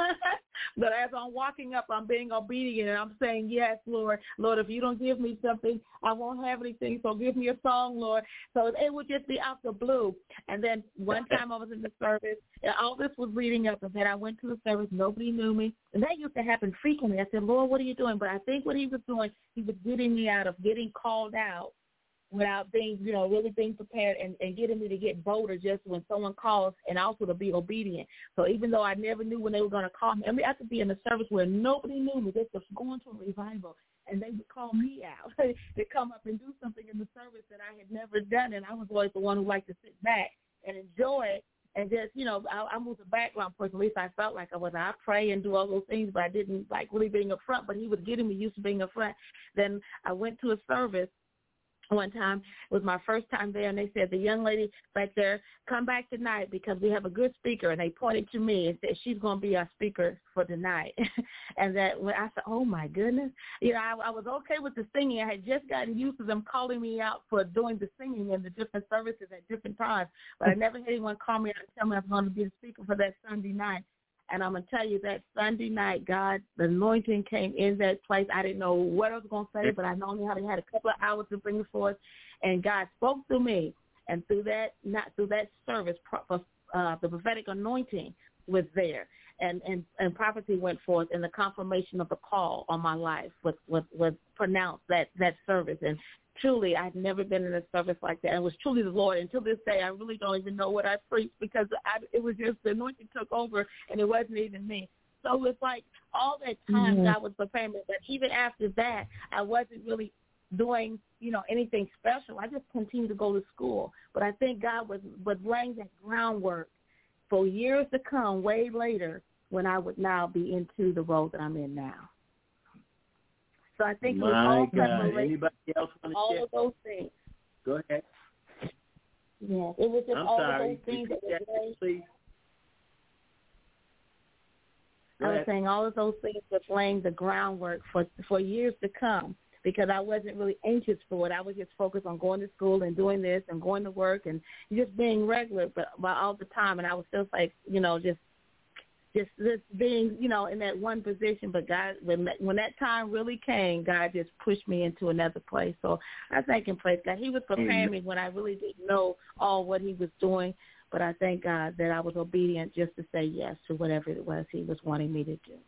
But as I'm walking up, I'm being obedient, and I'm saying, yes, Lord. Lord, if you don't give me something, I won't have anything, so give me a song, Lord. So it would just be out the blue. And then one time I was in the service, and all this was leading up, and then I went to the service. Nobody knew me. And that used to happen frequently. I said, Lord, what are you doing? But I think what he was doing, he was getting me out of getting called out without being, really being prepared, and getting me to get bolder just when someone calls, and also to be obedient. So even though I never knew when they were going to call me, I had to be in a service where nobody knew me. This was going to a revival, and they would call me out to come up and do something in the service that I had never done, and I was always the one who liked to sit back and enjoy it. And just, I was a background person. At least I felt like I was. I pray and do all those things, but I didn't like really being up front. But he was getting me used to being up front. Then I went to a service one time. It was my first time there, and they said, the young lady back there, come back tonight because we have a good speaker. And they pointed to me and said, she's going to be our speaker for tonight. And that when I said, oh, my goodness. I was okay with the singing. I had just gotten used to them calling me out for doing the singing in the different services at different times. But I never had anyone call me out and tell me I was going to be the speaker for that Sunday night. And I'm going to tell you that Sunday night, God, the anointing came in that place. I didn't know what I was going to say, but I only had a couple of hours to bring it forth. And God spoke to me. And through that service, the prophetic anointing was there. And prophecy went forth, and the confirmation of the call on my life was pronounced that service. And truly, I'd never been in a service like that. And it was truly the Lord. Until this day, I really don't even know what I preached, because it was just the anointing took over, and it wasn't even me. So it's like all that time God was preparing me. But even after that, I wasn't really doing, anything special. I just continued to go to school. But I think God was laying that groundwork for years to come, way later, when I would now be into the role that I'm in now. So I think it was all preparation. Anybody else want to share? All of those things. Go ahead. Yeah, it was just all of those things that were please. I was saying all of those things were laying the groundwork for years to come, because I wasn't really anxious for it. I was just focused on going to school and doing this and going to work and just being regular, but all the time. And I was still like, just being, in that one position. But God, when that time really came, God just pushed me into another place. So I thank and praise God. He was preparing me when I really didn't know all what he was doing. But I thank God that I was obedient just to say yes to whatever it was he was wanting me to do.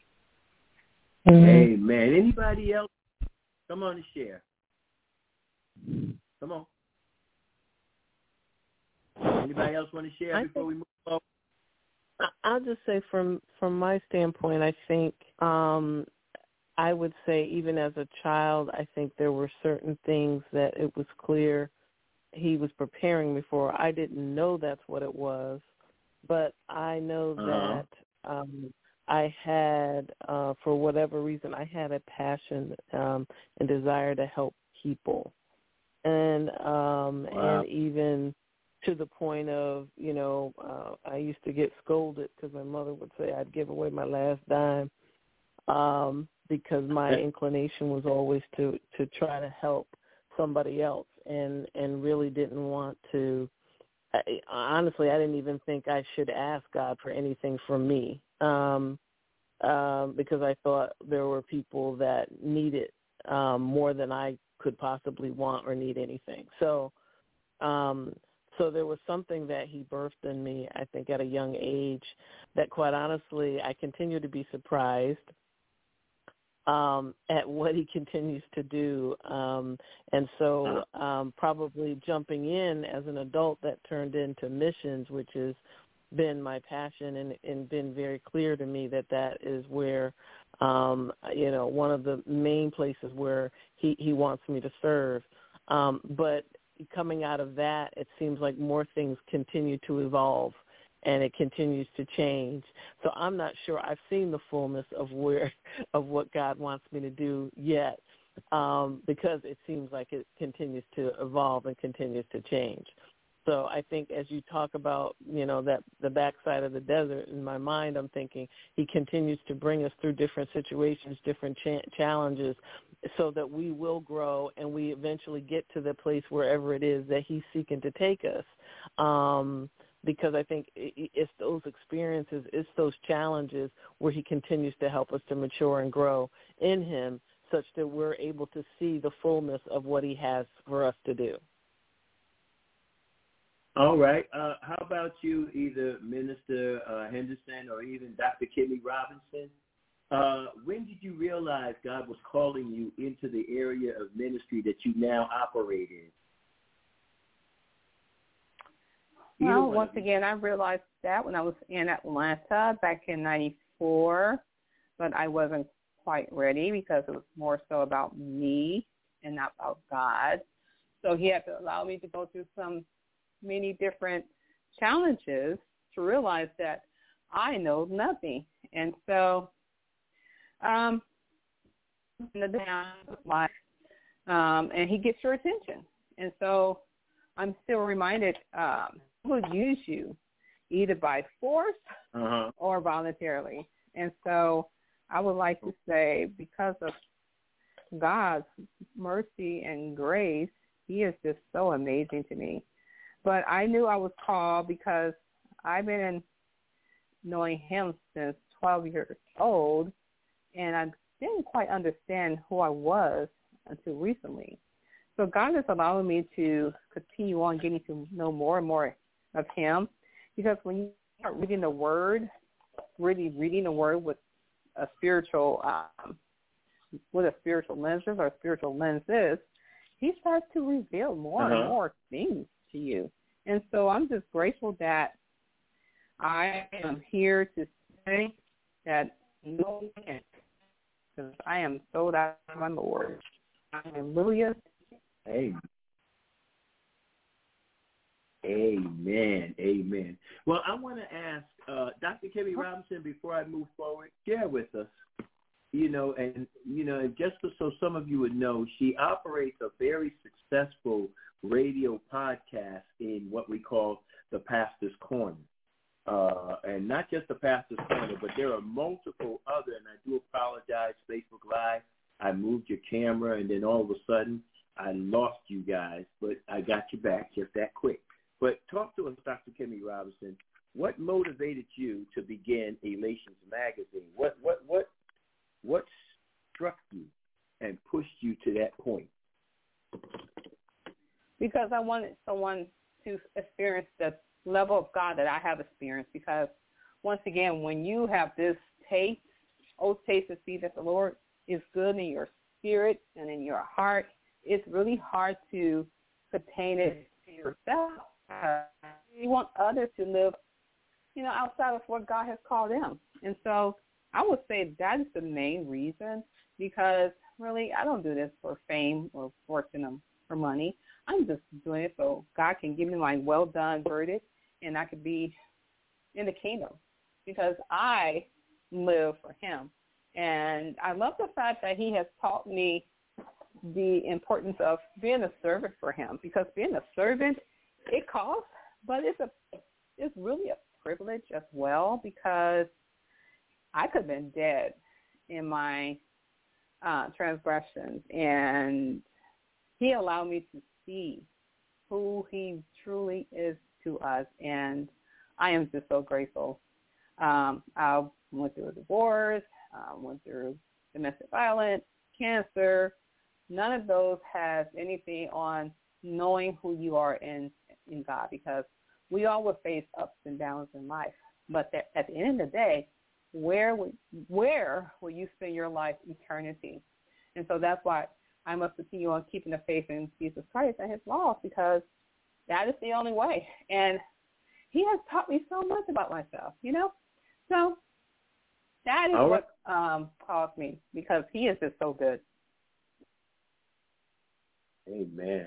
Amen. Anybody else? Come on and share. Come on. Anybody else want to share before we move on? I'll just say from my standpoint, I think I would say even as a child, I think there were certain things that it was clear he was preparing me for. I didn't know that's what it was, but I know that I had, for whatever reason, I had a passion and desire to help people. And even to the point of, I used to get scolded because my mother would say I'd give away my last dime because my inclination was always to try to help somebody else and really didn't want to. Honestly, I didn't even think I should ask God for anything from me because I thought there were people that needed more than I could possibly want or need anything. So there was something that he birthed in me, I think, at a young age that, quite honestly, I continue to be surprised at what he continues to do. And so probably jumping in as an adult, that turned into missions, which has been my passion and been very clear to me that is where, one of the main places where he wants me to serve. But coming out of that, it seems like more things continue to evolve and it continues to change. So I'm not sure I've seen the fullness of what God wants me to do yet, because it seems like it continues to evolve and continues to change. So I think as you talk about, that the backside of the desert, in my mind I'm thinking he continues to bring us through different situations, different challenges, so that we will grow and we eventually get to the place wherever it is that he's seeking to take us. Because I think it's those experiences, it's those challenges where he continues to help us to mature and grow in him such that we're able to see the fullness of what he has for us to do. All right. How about you, either Minister Henderson or even Dr. Kimmy Robinson? When did you realize God was calling you into the area of ministry that you now operate in? Well, once again, I realized that when I was in Atlanta back in '94, but I wasn't quite ready because it was more so about me and not about God. So he had to allow me to go through many different challenges to realize that I know nothing. And so and he gets your attention. And so I'm still reminded he will use you either by force or voluntarily. And so I would like to say, because of God's mercy and grace, he is just so amazing to me. But I knew I was called because I've been knowing him since 12 years old, and I didn't quite understand who I was until recently. So God is allowing me to continue on getting to know more and more of him, because when you start reading the Word, really reading the Word with a spiritual lenses or spiritual lenses, he starts to reveal more and more things to you. And so I'm just grateful that I am here to say that no man, because I am sold out of my Lord. Hallelujah. Amen. Amen. Well, I want to ask Dr. Kimmy Robinson, before I move forward, share with us, and just so some of you would know, she operates a very successful radio podcast in what we call the Pastor's Corner. And not just the Pastor's Corner, but there are multiple other, and I do apologize, Facebook Live, I moved your camera, and then all of a sudden I lost you guys, but I got you back just that quick. But talk to us, Dr. Kimmy Robinson. What motivated you to begin Elations Magazine? What struck you and pushed you to that point? Because I wanted someone to experience the level of God that I have experienced. Because once again, when you have this taste, taste and see that the Lord is good in your spirit and in your heart, it's really hard to contain it to yourself. You want others to live, outside of what God has called them. And so I would say that is the main reason, because really I don't do this for fame or fortune or for money. I'm just doing it so God can give me my well done verdict and I could be in the kingdom, because I live for him. And I love the fact that he has taught me the importance of being a servant for him, because being a servant, it costs, but it's really a privilege as well, because I could have been dead in my transgressions, and he allowed me to see who he truly is to us, and I am just so grateful. I went through a divorce, went through domestic violence, cancer. None of those has anything on knowing who you are in God, because we all will face ups and downs in life. But at the end of the day, where will you spend your life eternity? And so that's why I must continue on keeping the faith in Jesus Christ and his laws, because that is the only way. And he has taught me so much about myself, So that is what caused me, because he is just so good. Amen.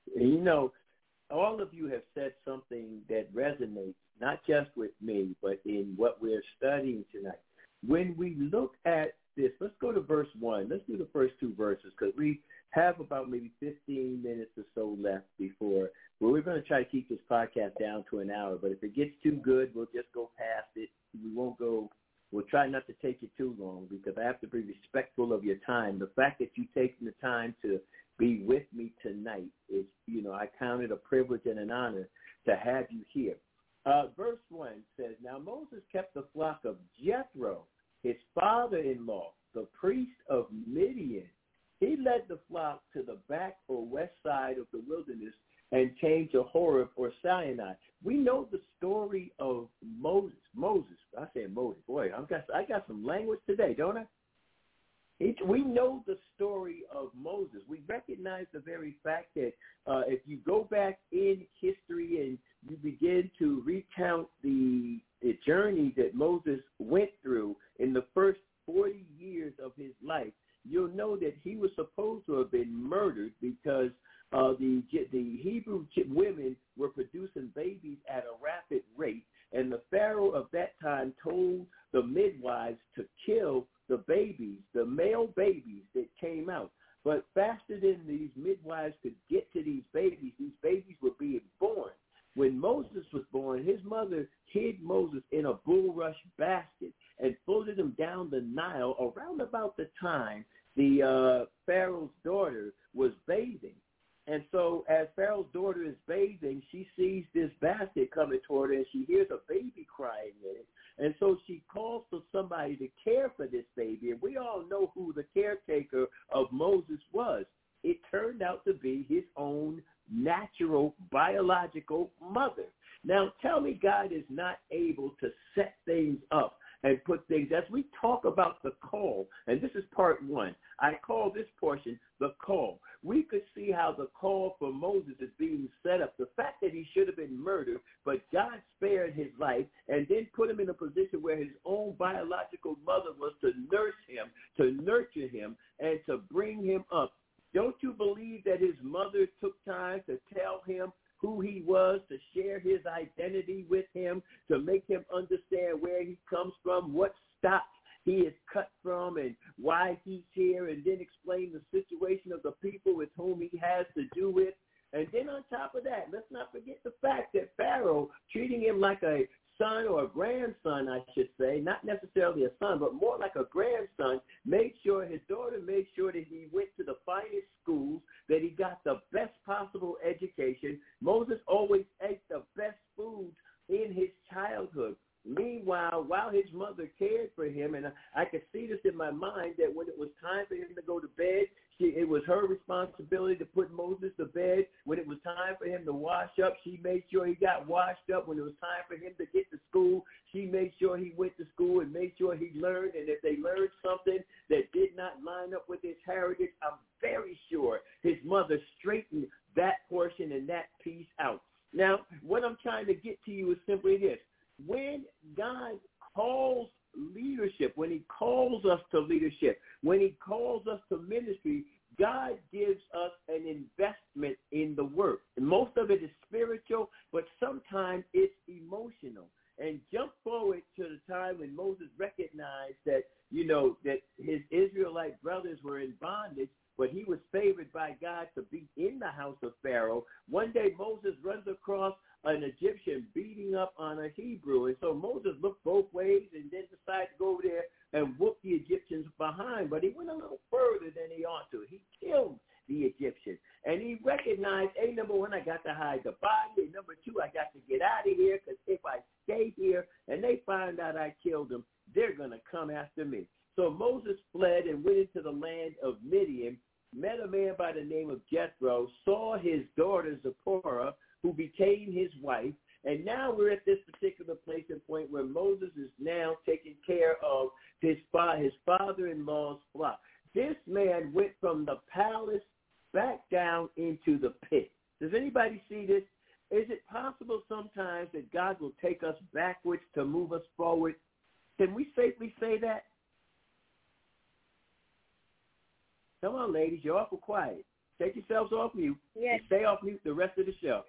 All of you have said something that resonates, not just with me, but in what we're studying tonight. When we look at this, let's go to verse 1. Let's do the first two verses, because we have about maybe 15 minutes or so left before. Well, we're going to try to keep this podcast down to an hour, but if it gets too good, we'll just go past it. We won't go. We'll try not to take you too long, because I have to be respectful of your time. The fact that you've taken the time to be with me tonight is, I count it a privilege and an honor to have you here. Verse 1 says, Now Moses kept the flock of Jethro, his father-in-law, the priest of Midian. He led the flock to the back or west side of the wilderness and came to Horeb or Sinai. We know the story of Moses. I say Moses. Boy, I got some language today, don't I? We know the story of Moses. We recognize the very fact that if you go back in history and you begin to recount the journey that Moses went through in the first 40 years of his life, you'll know that he was supposed to have been murdered, because the Hebrew women were producing babies at a rapid rate, and the Pharaoh of that time told the midwives to kill the babies, the male babies that came out. But faster than these midwives could get to these babies were being born. When Moses was born, his mother hid Moses in a bulrush basket and floated him down the Nile around about the time the Pharaoh's daughter was bathing. And so as Pharaoh's daughter is bathing, she sees this basket coming toward her, and she hears a baby crying in it. And so she calls for somebody to care for this baby. And we all know who the caretaker of Moses was. It turned out to be his own natural, biological mother. Now, tell me God is not able to set things up and put things, as we talk about the call, and this is part 1. I call this portion the call. We could see how the call for Moses is being set up. The fact that he should have been murdered, but God spared his life and then put him in a position where his own biological mother was to nurse him, to nurture him, and to bring him up. Don't you believe that his mother took time to tell him who he was, to share his identity with him, to make him understand where he comes from, what stock he is cut from, and why he's here, and then explain the situation of the people with whom he has to do with? And then on top of that, let's not forget the fact that Pharaoh, treating him like a son or a grandson, I should say, not necessarily a son, but more like a grandson, his daughter made sure that he went to the finest schools, that he got the best possible education. Moses always ate the best food in his childhood. Meanwhile, while his mother cared for him, and I could see this in my mind, that when it was time for him to go to bed, it was her responsibility to put Moses to bed. When it was time for him to wash up, she made sure he got washed up. When it was time for him to get to school, she made sure he went to school and made sure he learned. And if they learned something that did not line up with his heritage, I'm very sure his mother straightened that portion and that piece out. Now, what I'm trying to get to you is simply this. When God calls leadership, when he calls us to leadership, when he calls us to ministry, God gives us an investment in the work. And most of it is spiritual, but sometimes it's emotional. And jump forward to the time when Moses recognized that, that his Israelite brothers were in bondage, but he was favored by God to be in the house of Pharaoh. One day Moses runs across an Egyptian beating up on a Hebrew. And so Moses looked both ways and then decided to go over there and whoop the Egyptians behind. But he went a little further than he ought to. He killed the Egyptian. And he recognized, number one, I got to hide the body. And number two, I got to get out of here, because if I stay here and they find out I killed him, they're going to come after me. So Moses fled and went into the land of Midian, met a man by the name of Jethro, saw his daughter Zipporah, who became his wife. And now we're at this particular place and point where Moses is now taking care of his father-in-law's flock. This man went from the palace back down into the pit. Does anybody see this? Is it possible sometimes that God will take us backwards to move us forward? Can we safely say that? Come on, ladies, you're awful quiet. Take yourselves off mute. Yes. And stay off mute the rest of the show.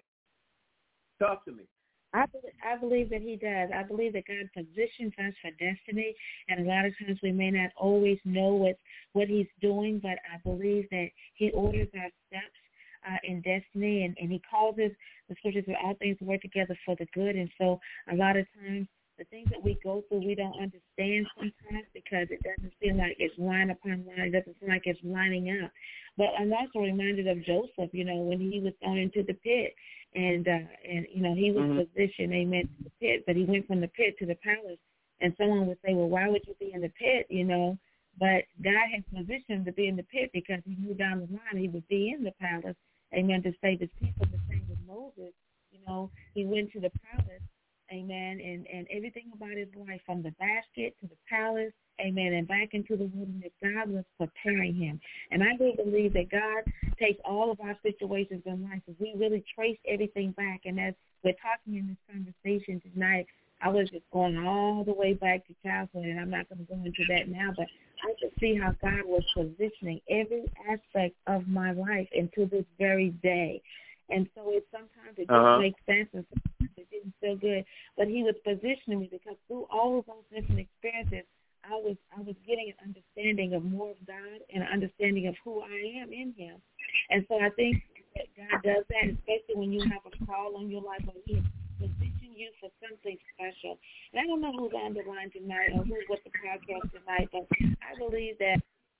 Talk to me. I believe that he does. I believe that God positions us for destiny, and a lot of times we may not always know what he's doing, but I believe that he orders our steps in destiny, and he causes the scriptures for all things to work together for the good. And so a lot of times the things that we go through, we don't understand sometimes because it doesn't feel like it's line upon line. It doesn't feel like it's lining up. But I'm also reminded of Joseph, when he was thrown into the pit. And he was positioned, amen, to the pit, but he went from the pit to the palace. And someone would say, well, why would you be in the pit, But God had positioned to be in the pit because he knew down the line he would be in the palace, amen, to save his people. The same with Moses, he went to the palace, amen, and everything about his life, from the basket to the palace, amen, and back into the wilderness, God was preparing him. And I do believe that God takes all of our situations in life. If we really trace everything back, and as we're talking in this conversation tonight, I was just going all the way back to childhood, and I'm not going to go into that now, but I could see how God was positioning every aspect of my life into this very day. And so sometimes it didn't make sense, and sometimes it didn't feel good, but he was positioning me, because through all of those different experiences, I was getting an understanding of more of God and an understanding of who I am in him. And so I think that God does that, especially when you have a call on your life, when he positions you for something special. And I don't know who's on the line tonight or who's with the podcast tonight, but I believe that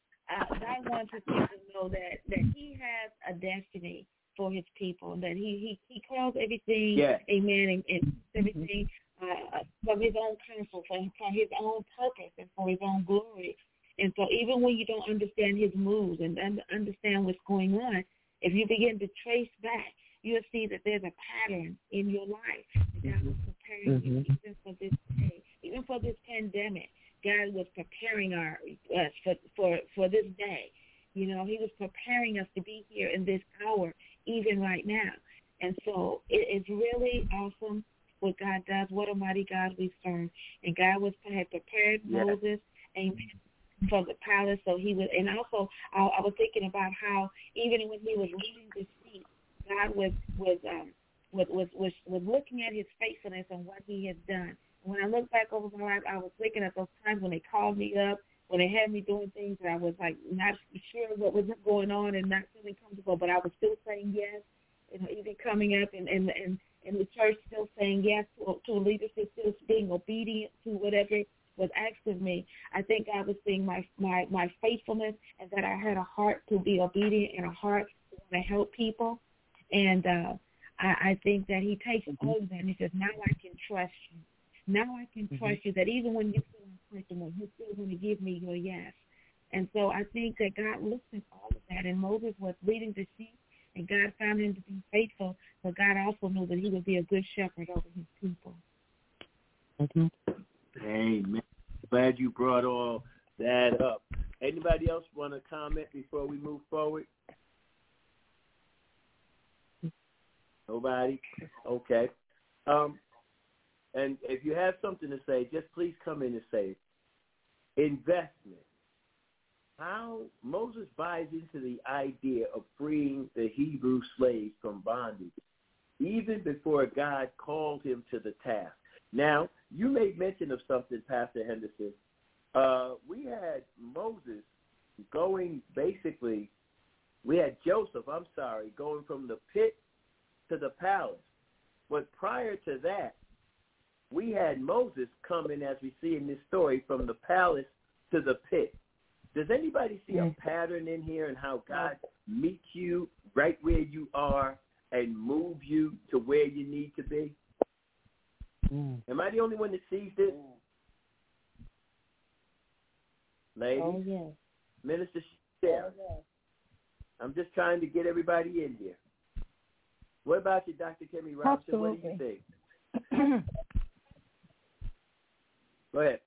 God wants his people to know that he has a destiny for his people, and that he calls everything, amen, and everything from his own counsel, for his own purpose, and for his own glory. And so even when you don't understand his moves and understand what's going on, if you begin to trace back, you'll see that there's a pattern in your life that God was preparing you even for this day, even for this pandemic. God was preparing us for this day. He was preparing us to be here in this hour, even right now. And so it's really awesome what God does. What a mighty God we serve. And God had prepared Moses, amen, for the palace. So he was, and also I was thinking about how even when he was leading this feast, God was looking at his faithfulness and what he had done. When I look back over my life, I was thinking of those times when they called me up, when they had me doing things that I was like not sure what was going on and not feeling comfortable, but I was still saying yes, even coming up and the church still saying yes to leadership, still being obedient to whatever was asked of me. I think God was seeing my faithfulness and that I had a heart to be obedient and a heart to want to help people. And I think that he takes all of that and he says, now I can trust you. Now I can trust you that even when you feel uncomfortable, you're still going to give me your yes. And so I think that God looked at all of that, and Moses was leading the sheep, and God found him to be faithful, but God also knew that he would be a good shepherd over his people. Amen. Glad you brought all that up. Anybody else want to comment before we move forward? Nobody? Okay. And if you have something to say, just please come in and say it. Investment. How Moses buys into the idea of freeing the Hebrew slaves from bondage, even before God called him to the task. Now, you made mention of something, Pastor Henderson. We had Moses going we had Joseph, going from the pit to the palace. But prior to that, we had Moses coming, as we see in this story, from the palace to the pit. Does anybody see a pattern in here in how God meets you right where you are and move you to where you need to be? Am I the only one that sees this? Ladies? Oh, yes. Minister Sharon? Oh, yes. I'm just trying to get everybody in here. What about you, Dr. Kimmy Robinson? Absolutely. What do you think? Go ahead.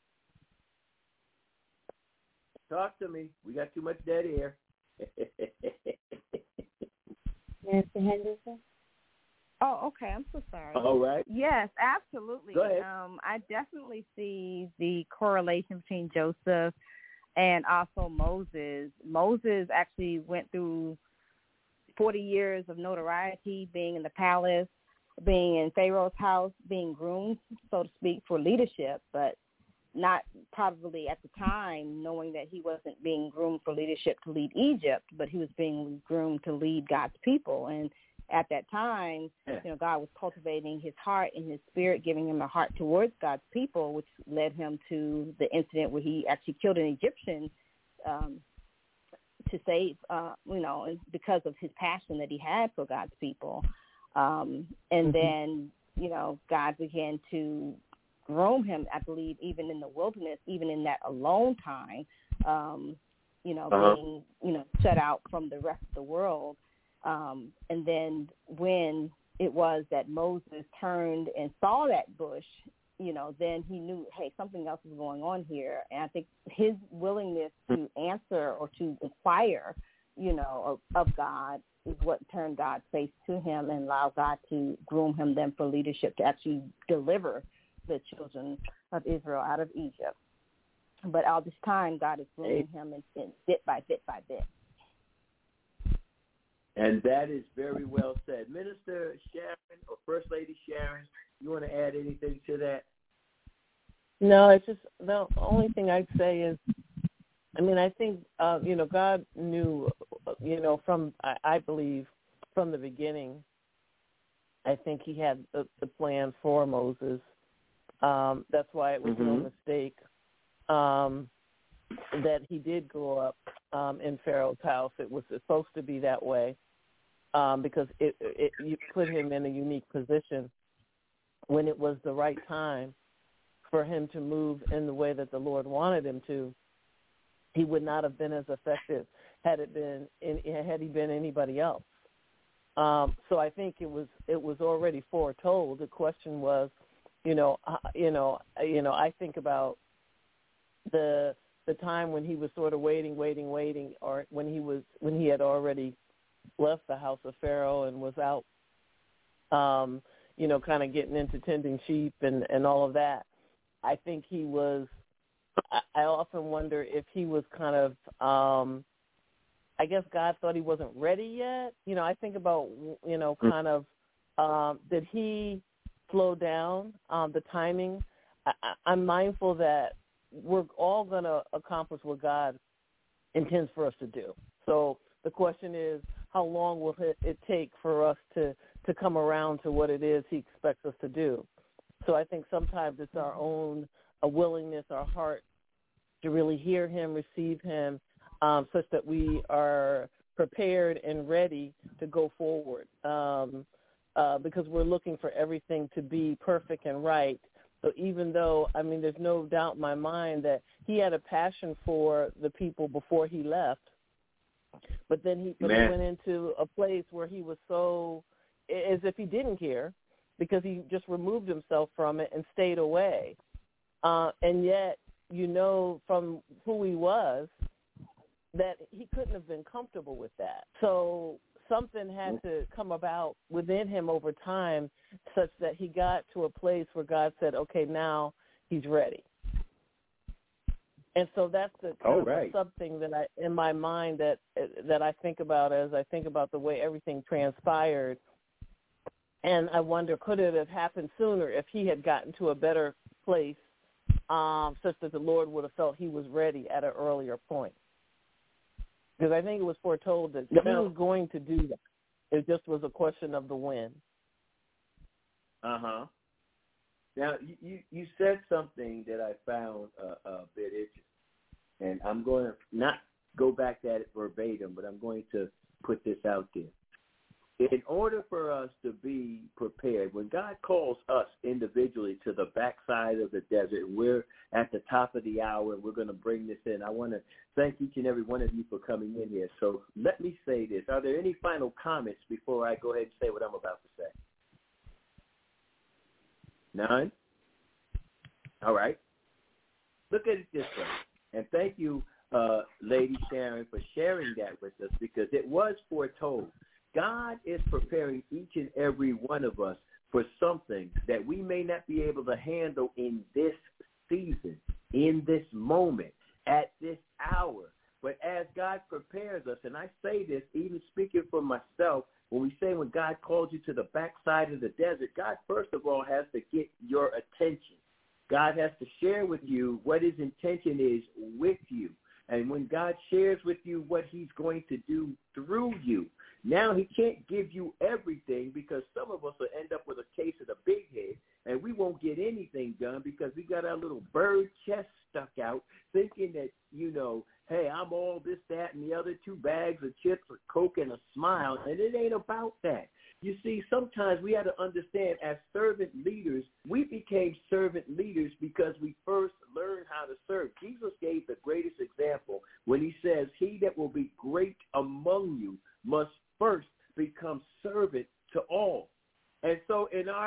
Talk to me. We got too much dead air. Mr. Henderson? Oh, okay. I'm so sorry. All right. Yes, absolutely. Go ahead. I definitely see the correlation between Joseph and also Moses. Moses actually went through 40 years of notoriety, being in the palace, being in Pharaoh's house, being groomed, so to speak, for leadership, but not probably at the time knowing that he wasn't being groomed for leadership to lead Egypt, but he was being groomed to lead God's people. And at that time, God was cultivating his heart and his spirit, giving him a heart towards God's people, which led him to the incident where he actually killed an Egyptian to save, because of his passion that he had for God's people. And then, God began to groom him, I believe, even in the wilderness, even in that alone time, being, shut out from the rest of the world. And then when it was that Moses turned and saw that bush, then he knew, hey, something else is going on here. And I think his willingness to answer or to inquire, of God is what turned God's face to him and allowed God to groom him then for leadership to actually deliver the children of Israel out of Egypt. But all this time, God is grooming him and bit by bit by bit. And that is very well said. Minister Sharon or First Lady Sharon, you want to add anything to that? No, it's just the only thing I'd say is, I think, God knew, I believe from the beginning, I think he had the plan for Moses. That's why it was no mistake that he did grow up in Pharaoh's house. It was supposed to be that way because you put him in a unique position when it was the right time for him to move in the way that the Lord wanted him to. He would not have been as effective had he been anybody else. So I think it was already foretold. The question was, I think about the time when he was sort of waiting, or when he had already left the house of Pharaoh and was out, kind of getting into tending sheep and all of that. I think he was I often wonder if he was kind of, I guess God thought he wasn't ready yet. I think about, kind of, did he slow down the timing? I'm mindful that we're all going to accomplish what God intends for us to do. So the question is, how long will it take for us to come around to what it is he expects us to do? So I think sometimes it's our own willingness, our heart, to really hear him, receive him, such that we are prepared and ready to go forward, because we're looking for everything to be perfect and right. So even though, there's no doubt in my mind that he had a passion for the people before he left, but then he went into a place where he was so, as if he didn't care, because he just removed himself from it and stayed away. And yet, from who he was, that he couldn't have been comfortable with that. So something had to come about within him over time such that he got to a place where God said, okay, now he's ready. And so that's the kind of a sub-thing that in my mind that I think about as I think about the way everything transpired. And I wonder, could it have happened sooner if he had gotten to a better place, such that the Lord would have felt he was ready at an earlier point? Because I think it was foretold that he was going to do that. It just was a question of the when. Uh-huh. Now, you said something that I found a bit interesting, and I'm going to not go back at it verbatim, but I'm going to put this out there. In order for us to be prepared, when God calls us individually to the backside of the desert, we're at the top of the hour, and we're going to bring this in. I want to thank each and every one of you for coming in here. So let me say this. Are there any final comments before I go ahead and say what I'm about to say? None? All right. Look at it this way. And thank you, Lady Sharon, for sharing that with us, because it was foretold. God is preparing each and every one of us for something that we may not be able to handle in this season, in this moment, at this hour. But as God prepares us, and I say this even speaking for myself, when we say when God calls you to the backside of the desert, God first of all has to get your attention. God has to share with you what his intention is with you. And when God shares with you what he's going to do through you, now he can't give you everything, because some of us will end up with a case of the big head, and we won't get anything done because we got our little bird chest stuck out thinking that, hey, I'm all this, that, and the other, 2 bags of chips, a Coke, and a smile, and it ain't about that. You see, sometimes we have to understand as servant leaders, we became servant leaders because we first learned how to serve. Jesus gave the greatest example when he says, he that will be great among you must first become servant to all. And so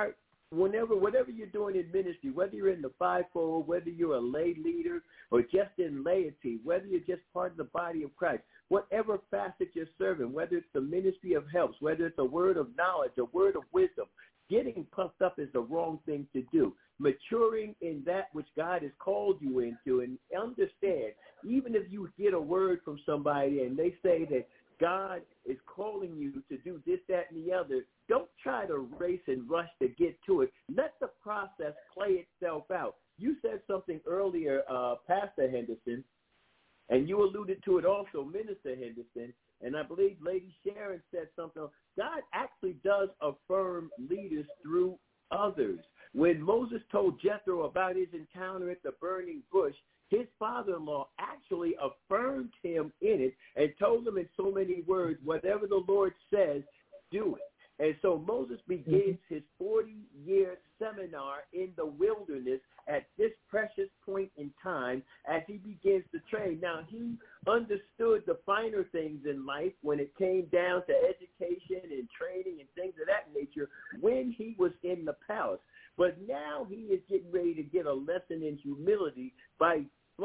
whatever you're doing in ministry, whether you're in the fivefold, whether you're a lay leader or just in laity, whether you're just part of the body of Christ, whatever facet you're serving, whether it's the ministry of helps, whether it's a word of knowledge, a word of wisdom, getting puffed up is the wrong thing to do. Maturing in that which God has called you into, and understand, even if you get a word from somebody and they say that God is calling you to do this, that, and the other, don't try to race and rush to get to it. Let the process play itself out. You said something earlier, Pastor Henderson, and you alluded to it also, Minister Henderson, and I believe Lady Sharon said something. God actually does affirm leaders through others. When Moses told Jethro about his encounter at the burning bush, his father-in-law actually affirmed him in it and told him in so many words, whatever the Lord says, do it. And so Moses begins his 40-year seminar in the wilderness at this precious point in time as he begins to train. Now, he understood the finer things in life when it came down to education and training and things of that nature when he was in the palace. But now he is getting ready to get a lesson in humility by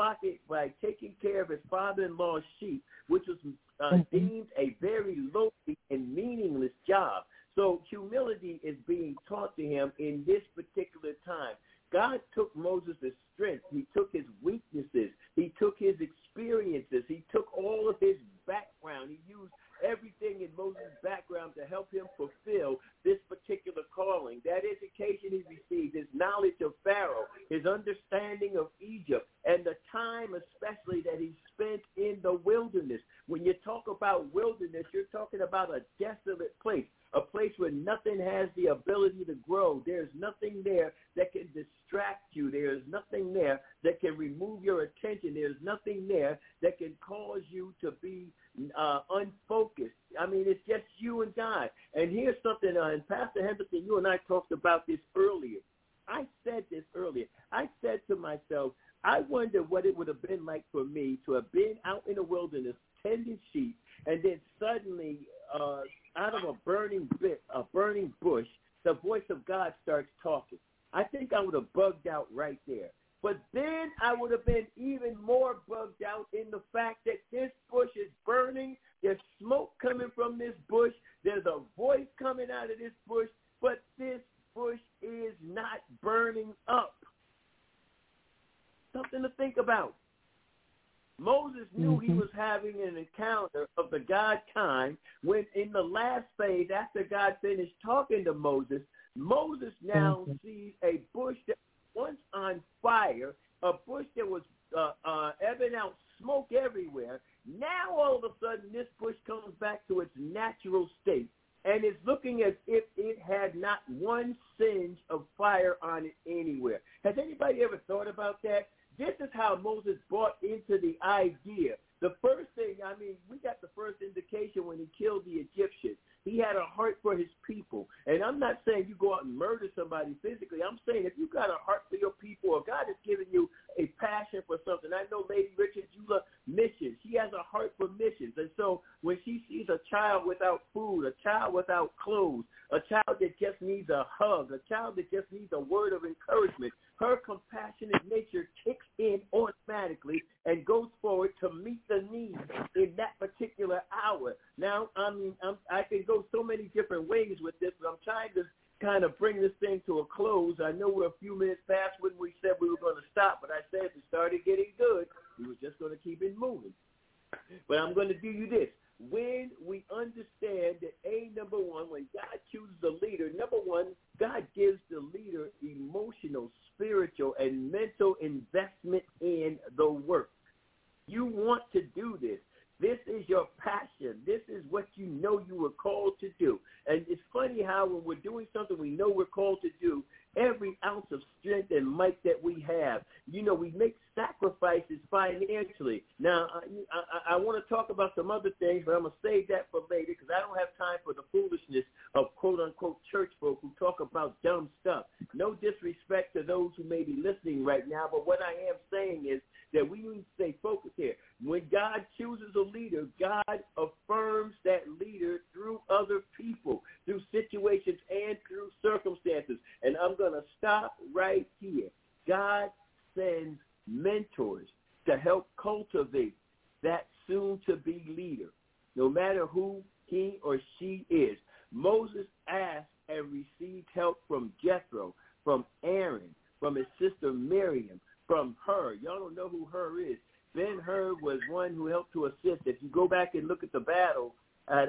taking care of his father-in-law's sheep, which was deemed a very lowly and meaningless job. So humility is being taught to him in this particular time. God took Moses' strength. He took his weaknesses. He took his experiences. He took all of his background. He used everything in Moses' background to help him fulfill this particular calling. That education he received, his knowledge of Pharaoh, his understanding of Egypt, and the time especially that he spent in the wilderness. When you talk about wilderness, you're talking about a desolate place, a place where nothing has the ability to grow. There's nothing there that can distract you. There's nothing there that can remove your attention. There's nothing there that can cause you to be unfocused. I mean, it's just you and God. And here's something, and Pastor Henderson, you and I talked about this earlier. I said this earlier. I said to myself, I wonder what it would have been like for me to have been out in the wilderness tending sheep, and then suddenly out of a burning bush, the voice of God starts talking. I think I would have bugged out right there. But then I would have been even more bugged out in the fact that this bush is burning. There's smoke coming from this bush. There's a voice coming out of this bush, but this bush is not burning up. Something to think about. Moses knew he was having an encounter of the God kind when in the last phase, after God finished talking to Moses, Moses now sees a bush that was once on fire, a bush that was ebbing out smoke everywhere. Now all of a sudden this bush comes back to its natural state and it's looking as if it had not one singe of fire on it anywhere. Has anybody ever thought about that? This is how Moses bought into the idea. The first thing, I mean, we got the first indication when he killed the Egyptians. He had a heart for his people. And I'm not saying you go out and murder somebody physically. I'm saying if you got a heart for your people or God has given you a passion for something. I know Lady Richards, you love missions. She has a heart for missions. And so when she sees a child without food, a child without clothes, a child that just needs a hug, a child that just needs a word of encouragement, her compassionate nature kicks in automatically and goes forward to meet the need in that particular hour. Now, I mean, I can go so many different ways with this, but I'm trying to kind of bring this thing to a close. I know we're a few minutes past when we said we were going to stop, but I said if it started getting good, we were just going to keep it moving. But I'm going to do you this. When we understand that, number one, when God chooses a leader, number one, God gives the leader emotional, spiritual, and mental investment in the work. You want to do this. This is your passion. This is what you know you were called to do. And it's funny how when we're doing something we know we're called to do, every ounce of strength and might that we have, you know, we make sacrifices financially. Now, I want to talk about some other things, but I'm going to save that for later because I don't have time for the foolishness of quote-unquote church folk who talk about dumb stuff. No disrespect to those who may be listening right now, but what I am saying is that we need to stay focused here. When God chooses a leader, God affirms that leader through other people, through situations and through circumstances. And I'm going to stop right here. God sends mentors to help cultivate that soon-to-be leader, no matter who he or she is. Moses asked and received help from Jethro, from Aaron, from his sister Miriam, from Hur. Y'all don't know who Hur is. Ben-Hur was one who helped to assist. If you go back and look at the battle at,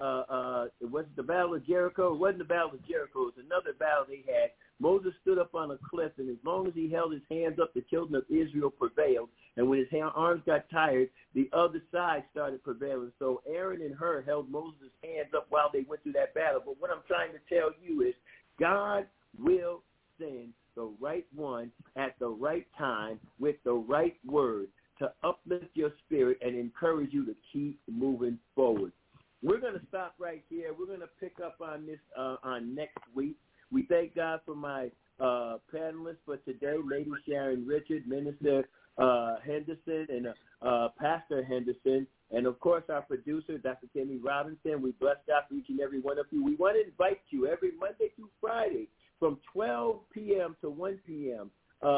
was it the Battle of Jericho? It wasn't the Battle of Jericho. It was another battle they had. Moses stood up on a cliff, and as long as he held his hands up, the children of Israel prevailed. And when his arms got tired, the other side started prevailing. So Aaron and Hur held Moses' hands up while they went through that battle. But what I'm trying to tell you is God will send the right one at the right time with the right word to uplift your spirit and encourage you to keep moving forward. We're going to stop right here. We're going to pick up on this on next week. We thank God for my panelists for today, Lady Sharon Richard, Minister Henderson, and Pastor Henderson, and, of course, our producer, Dr. Timmy Robinson. We bless God for each and every one of you. We want to invite you every Monday through Friday from 12 p.m. to 1 p.m.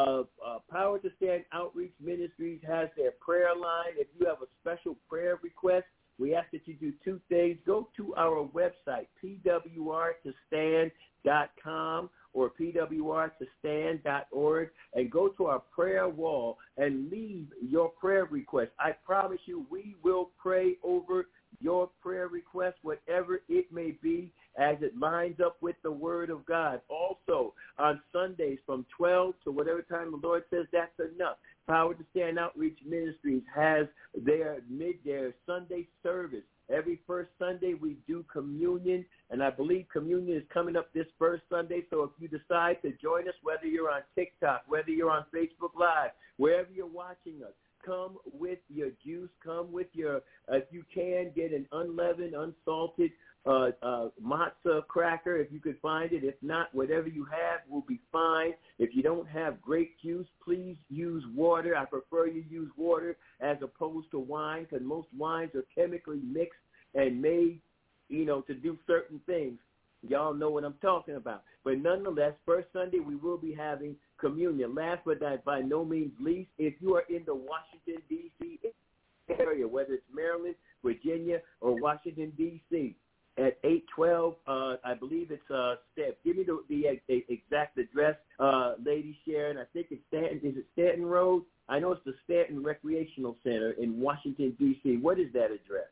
Power to Stand Outreach Ministries has their prayer line. If you have a special prayer request, we ask that you do two things. Go to our website, pwrtostand.com, or pwrtostand.org and go to our prayer wall and leave your prayer request. I promise you we will pray over your prayer request, whatever it may be, as it lines up with the Word of God. Also, on Sundays from 12 to whatever time the Lord says that's enough, Power to Stand Outreach Ministries has their Sunday service. Every first Sunday we do communion, and I believe communion is coming up this first Sunday. So if you decide to join us, whether you're on TikTok, whether you're on Facebook Live, wherever you're watching us, come with your juice. Come with your, if you can, get an unleavened, unsalted matzah cracker if you could find it. If not, whatever you have will be fine. If you don't have grape juice, please use water. I prefer you use water as opposed to wine, because most wines are chemically mixed and made, to do certain things. Y'all know what I'm talking about. But nonetheless, first Sunday we will be having communion. Last but not by no means least, if you are in the Washington, D.C. area, whether it's Maryland, Virginia, or Washington, D.C., at 812, I believe it's Step. Give me the exact address, Lady Sharon. I think it's Stanton. Is it Stanton Road? I know it's the Stanton Recreational Center in Washington, D.C. What is that address?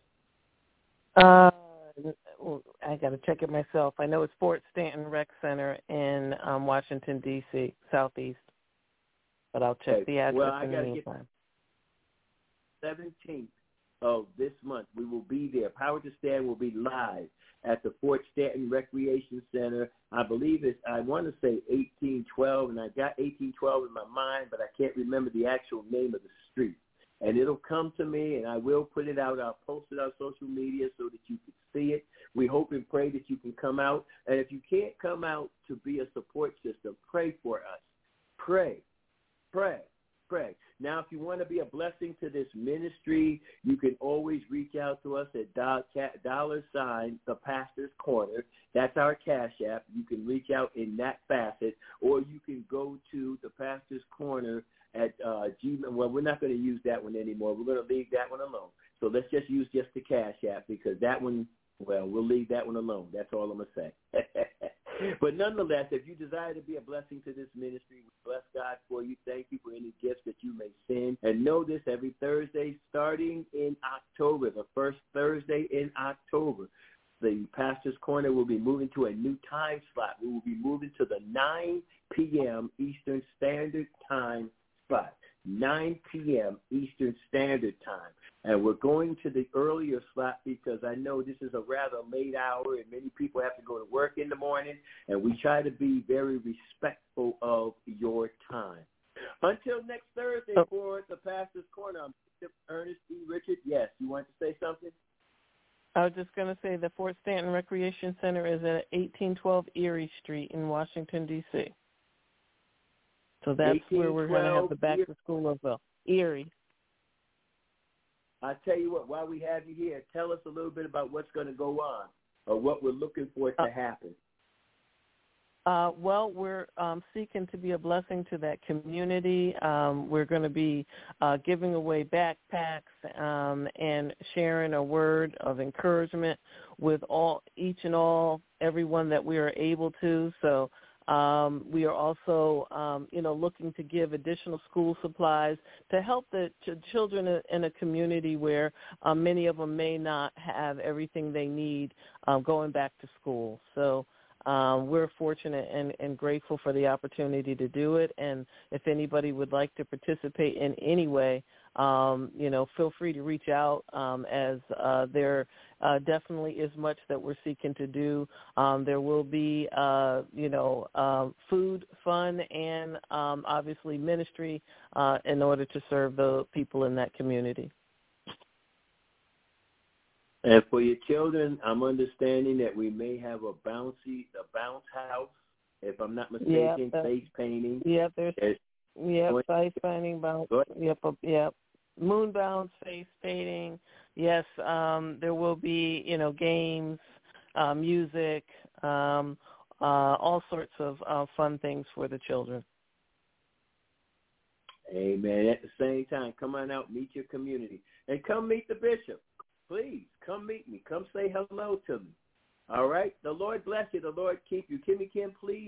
I got to check it myself. I know it's Fort Stanton Rec Center in Washington, D.C., Southeast. But I'll check the address in the meantime. 17th of this month, we will be there. Power to Stand will be live at the Fort Stanton Recreation Center. I believe I want to say 1812, and I got 1812 in my mind, but I can't remember the actual name of the street. And it'll come to me, and I will put it out. I'll post it on social media so that you can see it. We hope and pray that you can come out. And if you can't come out to be a support system, pray for us. Pray. Now, if you want to be a blessing to this ministry, you can always reach out to us at $, the Pastor's Corner. That's our Cash App. You can reach out in that facet, or you can go to the Pastor's Corner at Gmail. Well, we're not going to use that one anymore. We're going to leave that one alone. So let's just use just the Cash App, because that one, well, we'll leave that one alone. That's all I'm going to say. But nonetheless, if you desire to be a blessing to this ministry, we bless God for you. Thank you for any gifts that you may send. And know this, every Thursday starting in October, the first Thursday in October, the Pastor's Corner will be moving to a new time slot. We will be moving to the 9 p.m. Eastern Standard Time spot. 9 p.m. Eastern Standard Time. And we're going to the earlier slot because I know this is a rather late hour and many people have to go to work in the morning, and we try to be very respectful of your time. Until next Thursday for the Pastor's Corner, I'm Bishop Ernest E. Richard. Yes, you want to say something? I was just going to say the Fort Stanton Recreation Center is at 1812 Erie Street in Washington, D.C. So that's where we're going to have the back-to-school of Erie. I tell you what, while we have you here, tell us a little bit about what's going to go on or what we're looking for to happen. Well, we're seeking to be a blessing to that community. We're going to be giving away backpacks and sharing a word of encouragement with everyone that we are able to. So we are also, looking to give additional school supplies to help the children in a community where many of them may not have everything they need going back to school. So we're fortunate and grateful for the opportunity to do it. And if anybody would like to participate in any way, feel free to reach out as there definitely is much that we're seeking to do. There will be, food, fun, and obviously ministry in order to serve the people in that community. And for your children, I'm understanding that we may have a bounce house, if I'm not mistaken, face painting. Yep, face painting, bounce. Yep. Moon bounce, face painting. Yes, there will be, games, music, all sorts of fun things for the children. Amen. At the same time, come on out, meet your community, and come meet the bishop. Please, come meet me. Come say hello to me. All right? The Lord bless you. The Lord keep you. Kimmy Kim, please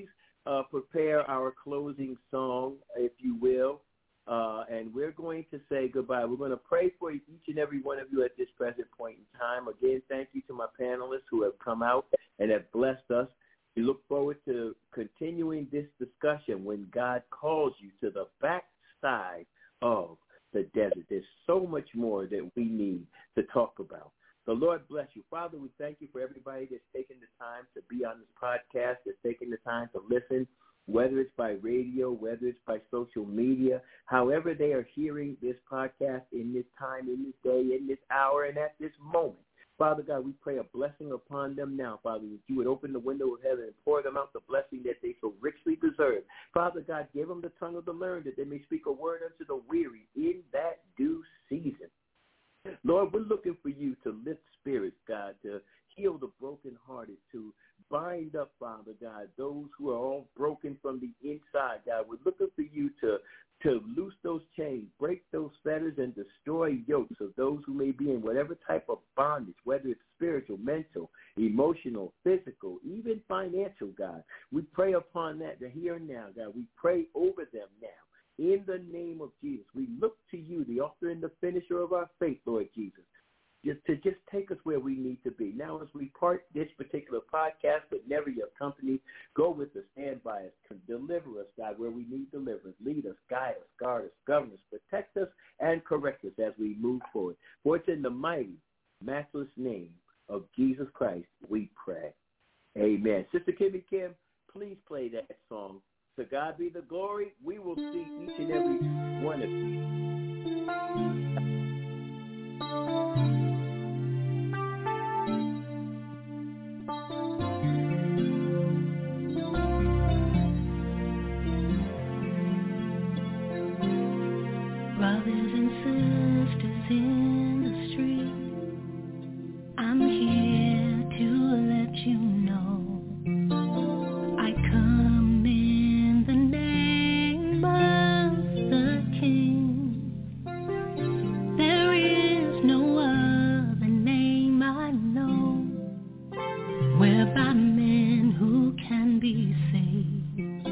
prepare our closing song, if you will. And we're going to say goodbye. We're going to pray for each and every one of you at this present point in time. Again, thank you to my panelists who have come out and have blessed us. We look forward to continuing this discussion when God calls you to the backside of the desert. There's so much more that we need to talk about. The Lord bless you. Father, we thank you for everybody that's taken the time to be on this podcast, that's taken the time to listen, whether it's by radio, whether it's by social media, however they are hearing this podcast in this time, in this day, in this hour, and at this moment. Father God, we pray a blessing upon them now, Father, that you would open the window of heaven and pour them out the blessing that they so richly deserve. Father God, give them the tongue of the learned that they may speak a word unto the weary in that due season. Lord, we're looking for you to lift spirits, God, to heal the brokenhearted, to bind up, Father God, those who are all broken from the inside, God. We're looking for you to loose those chains, break those fetters, and destroy yokes of those who may be in whatever type of bondage, whether it's spiritual, mental, emotional, physical, even financial, God. We pray upon that here and now, God. We pray over them now. In the name of Jesus, we look to you, the author and the finisher of our faith, Lord Jesus, just take us where we need to be. Now, as we part this particular podcast, but never your company, go with us, stand by us, deliver us, God, where we need deliverance. Lead us, guide us, guard us, govern us, protect us, and correct us as we move forward. For it's in the mighty, matchless name of Jesus Christ we pray. Amen. Sister Kimmy Kim, please play that song. To God be the glory. We will see each and every one of you. Brothers and sisters in the street, I'm here to let you know I come in the name of the King. There is no other name I know whereby men who can be saved.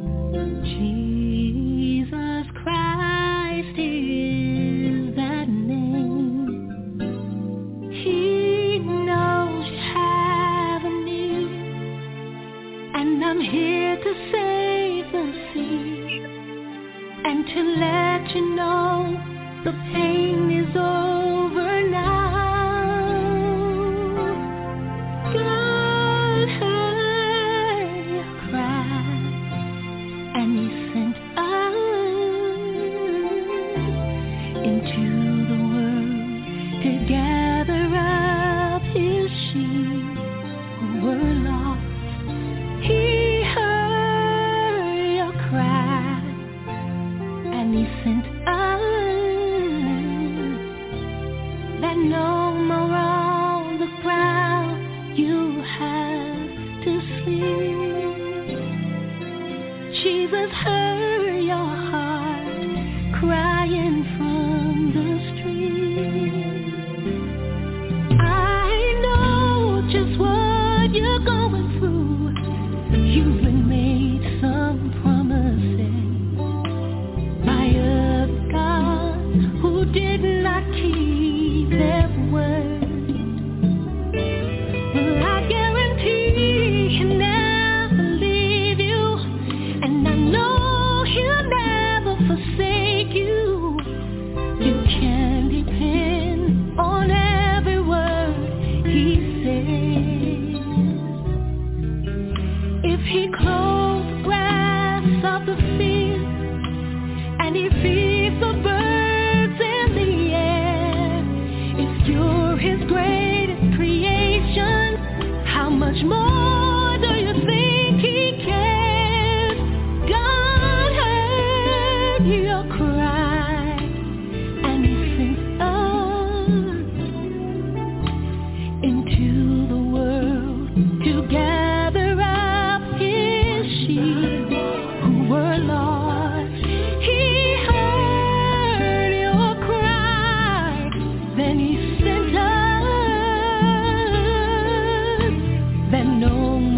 Jesus Christ is that name. He knows you have a need, and I'm here to save the seed and to let you know the pain is over now. God heard your cry, and He sent us into the world to gather up His sheep who were lost. He heard your cry, and He sent us, that no more on the ground you have to sleep. Jesus heard your heart crying from the street. I know just what you're going through. You've been made some promises by a God who did not keep their word. Well, I guarantee He'll never leave you, and I know He'll never forsake you. You can depend on every word He says. If He clothes the grass of the field, and He feeds the birds in the air, if you're His greatest creation, how much more do you think He cares? God heard your cry, and He sent us into the world to gather up His sheep who were lost. He heard your cry, then He sent us, that no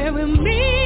carry me.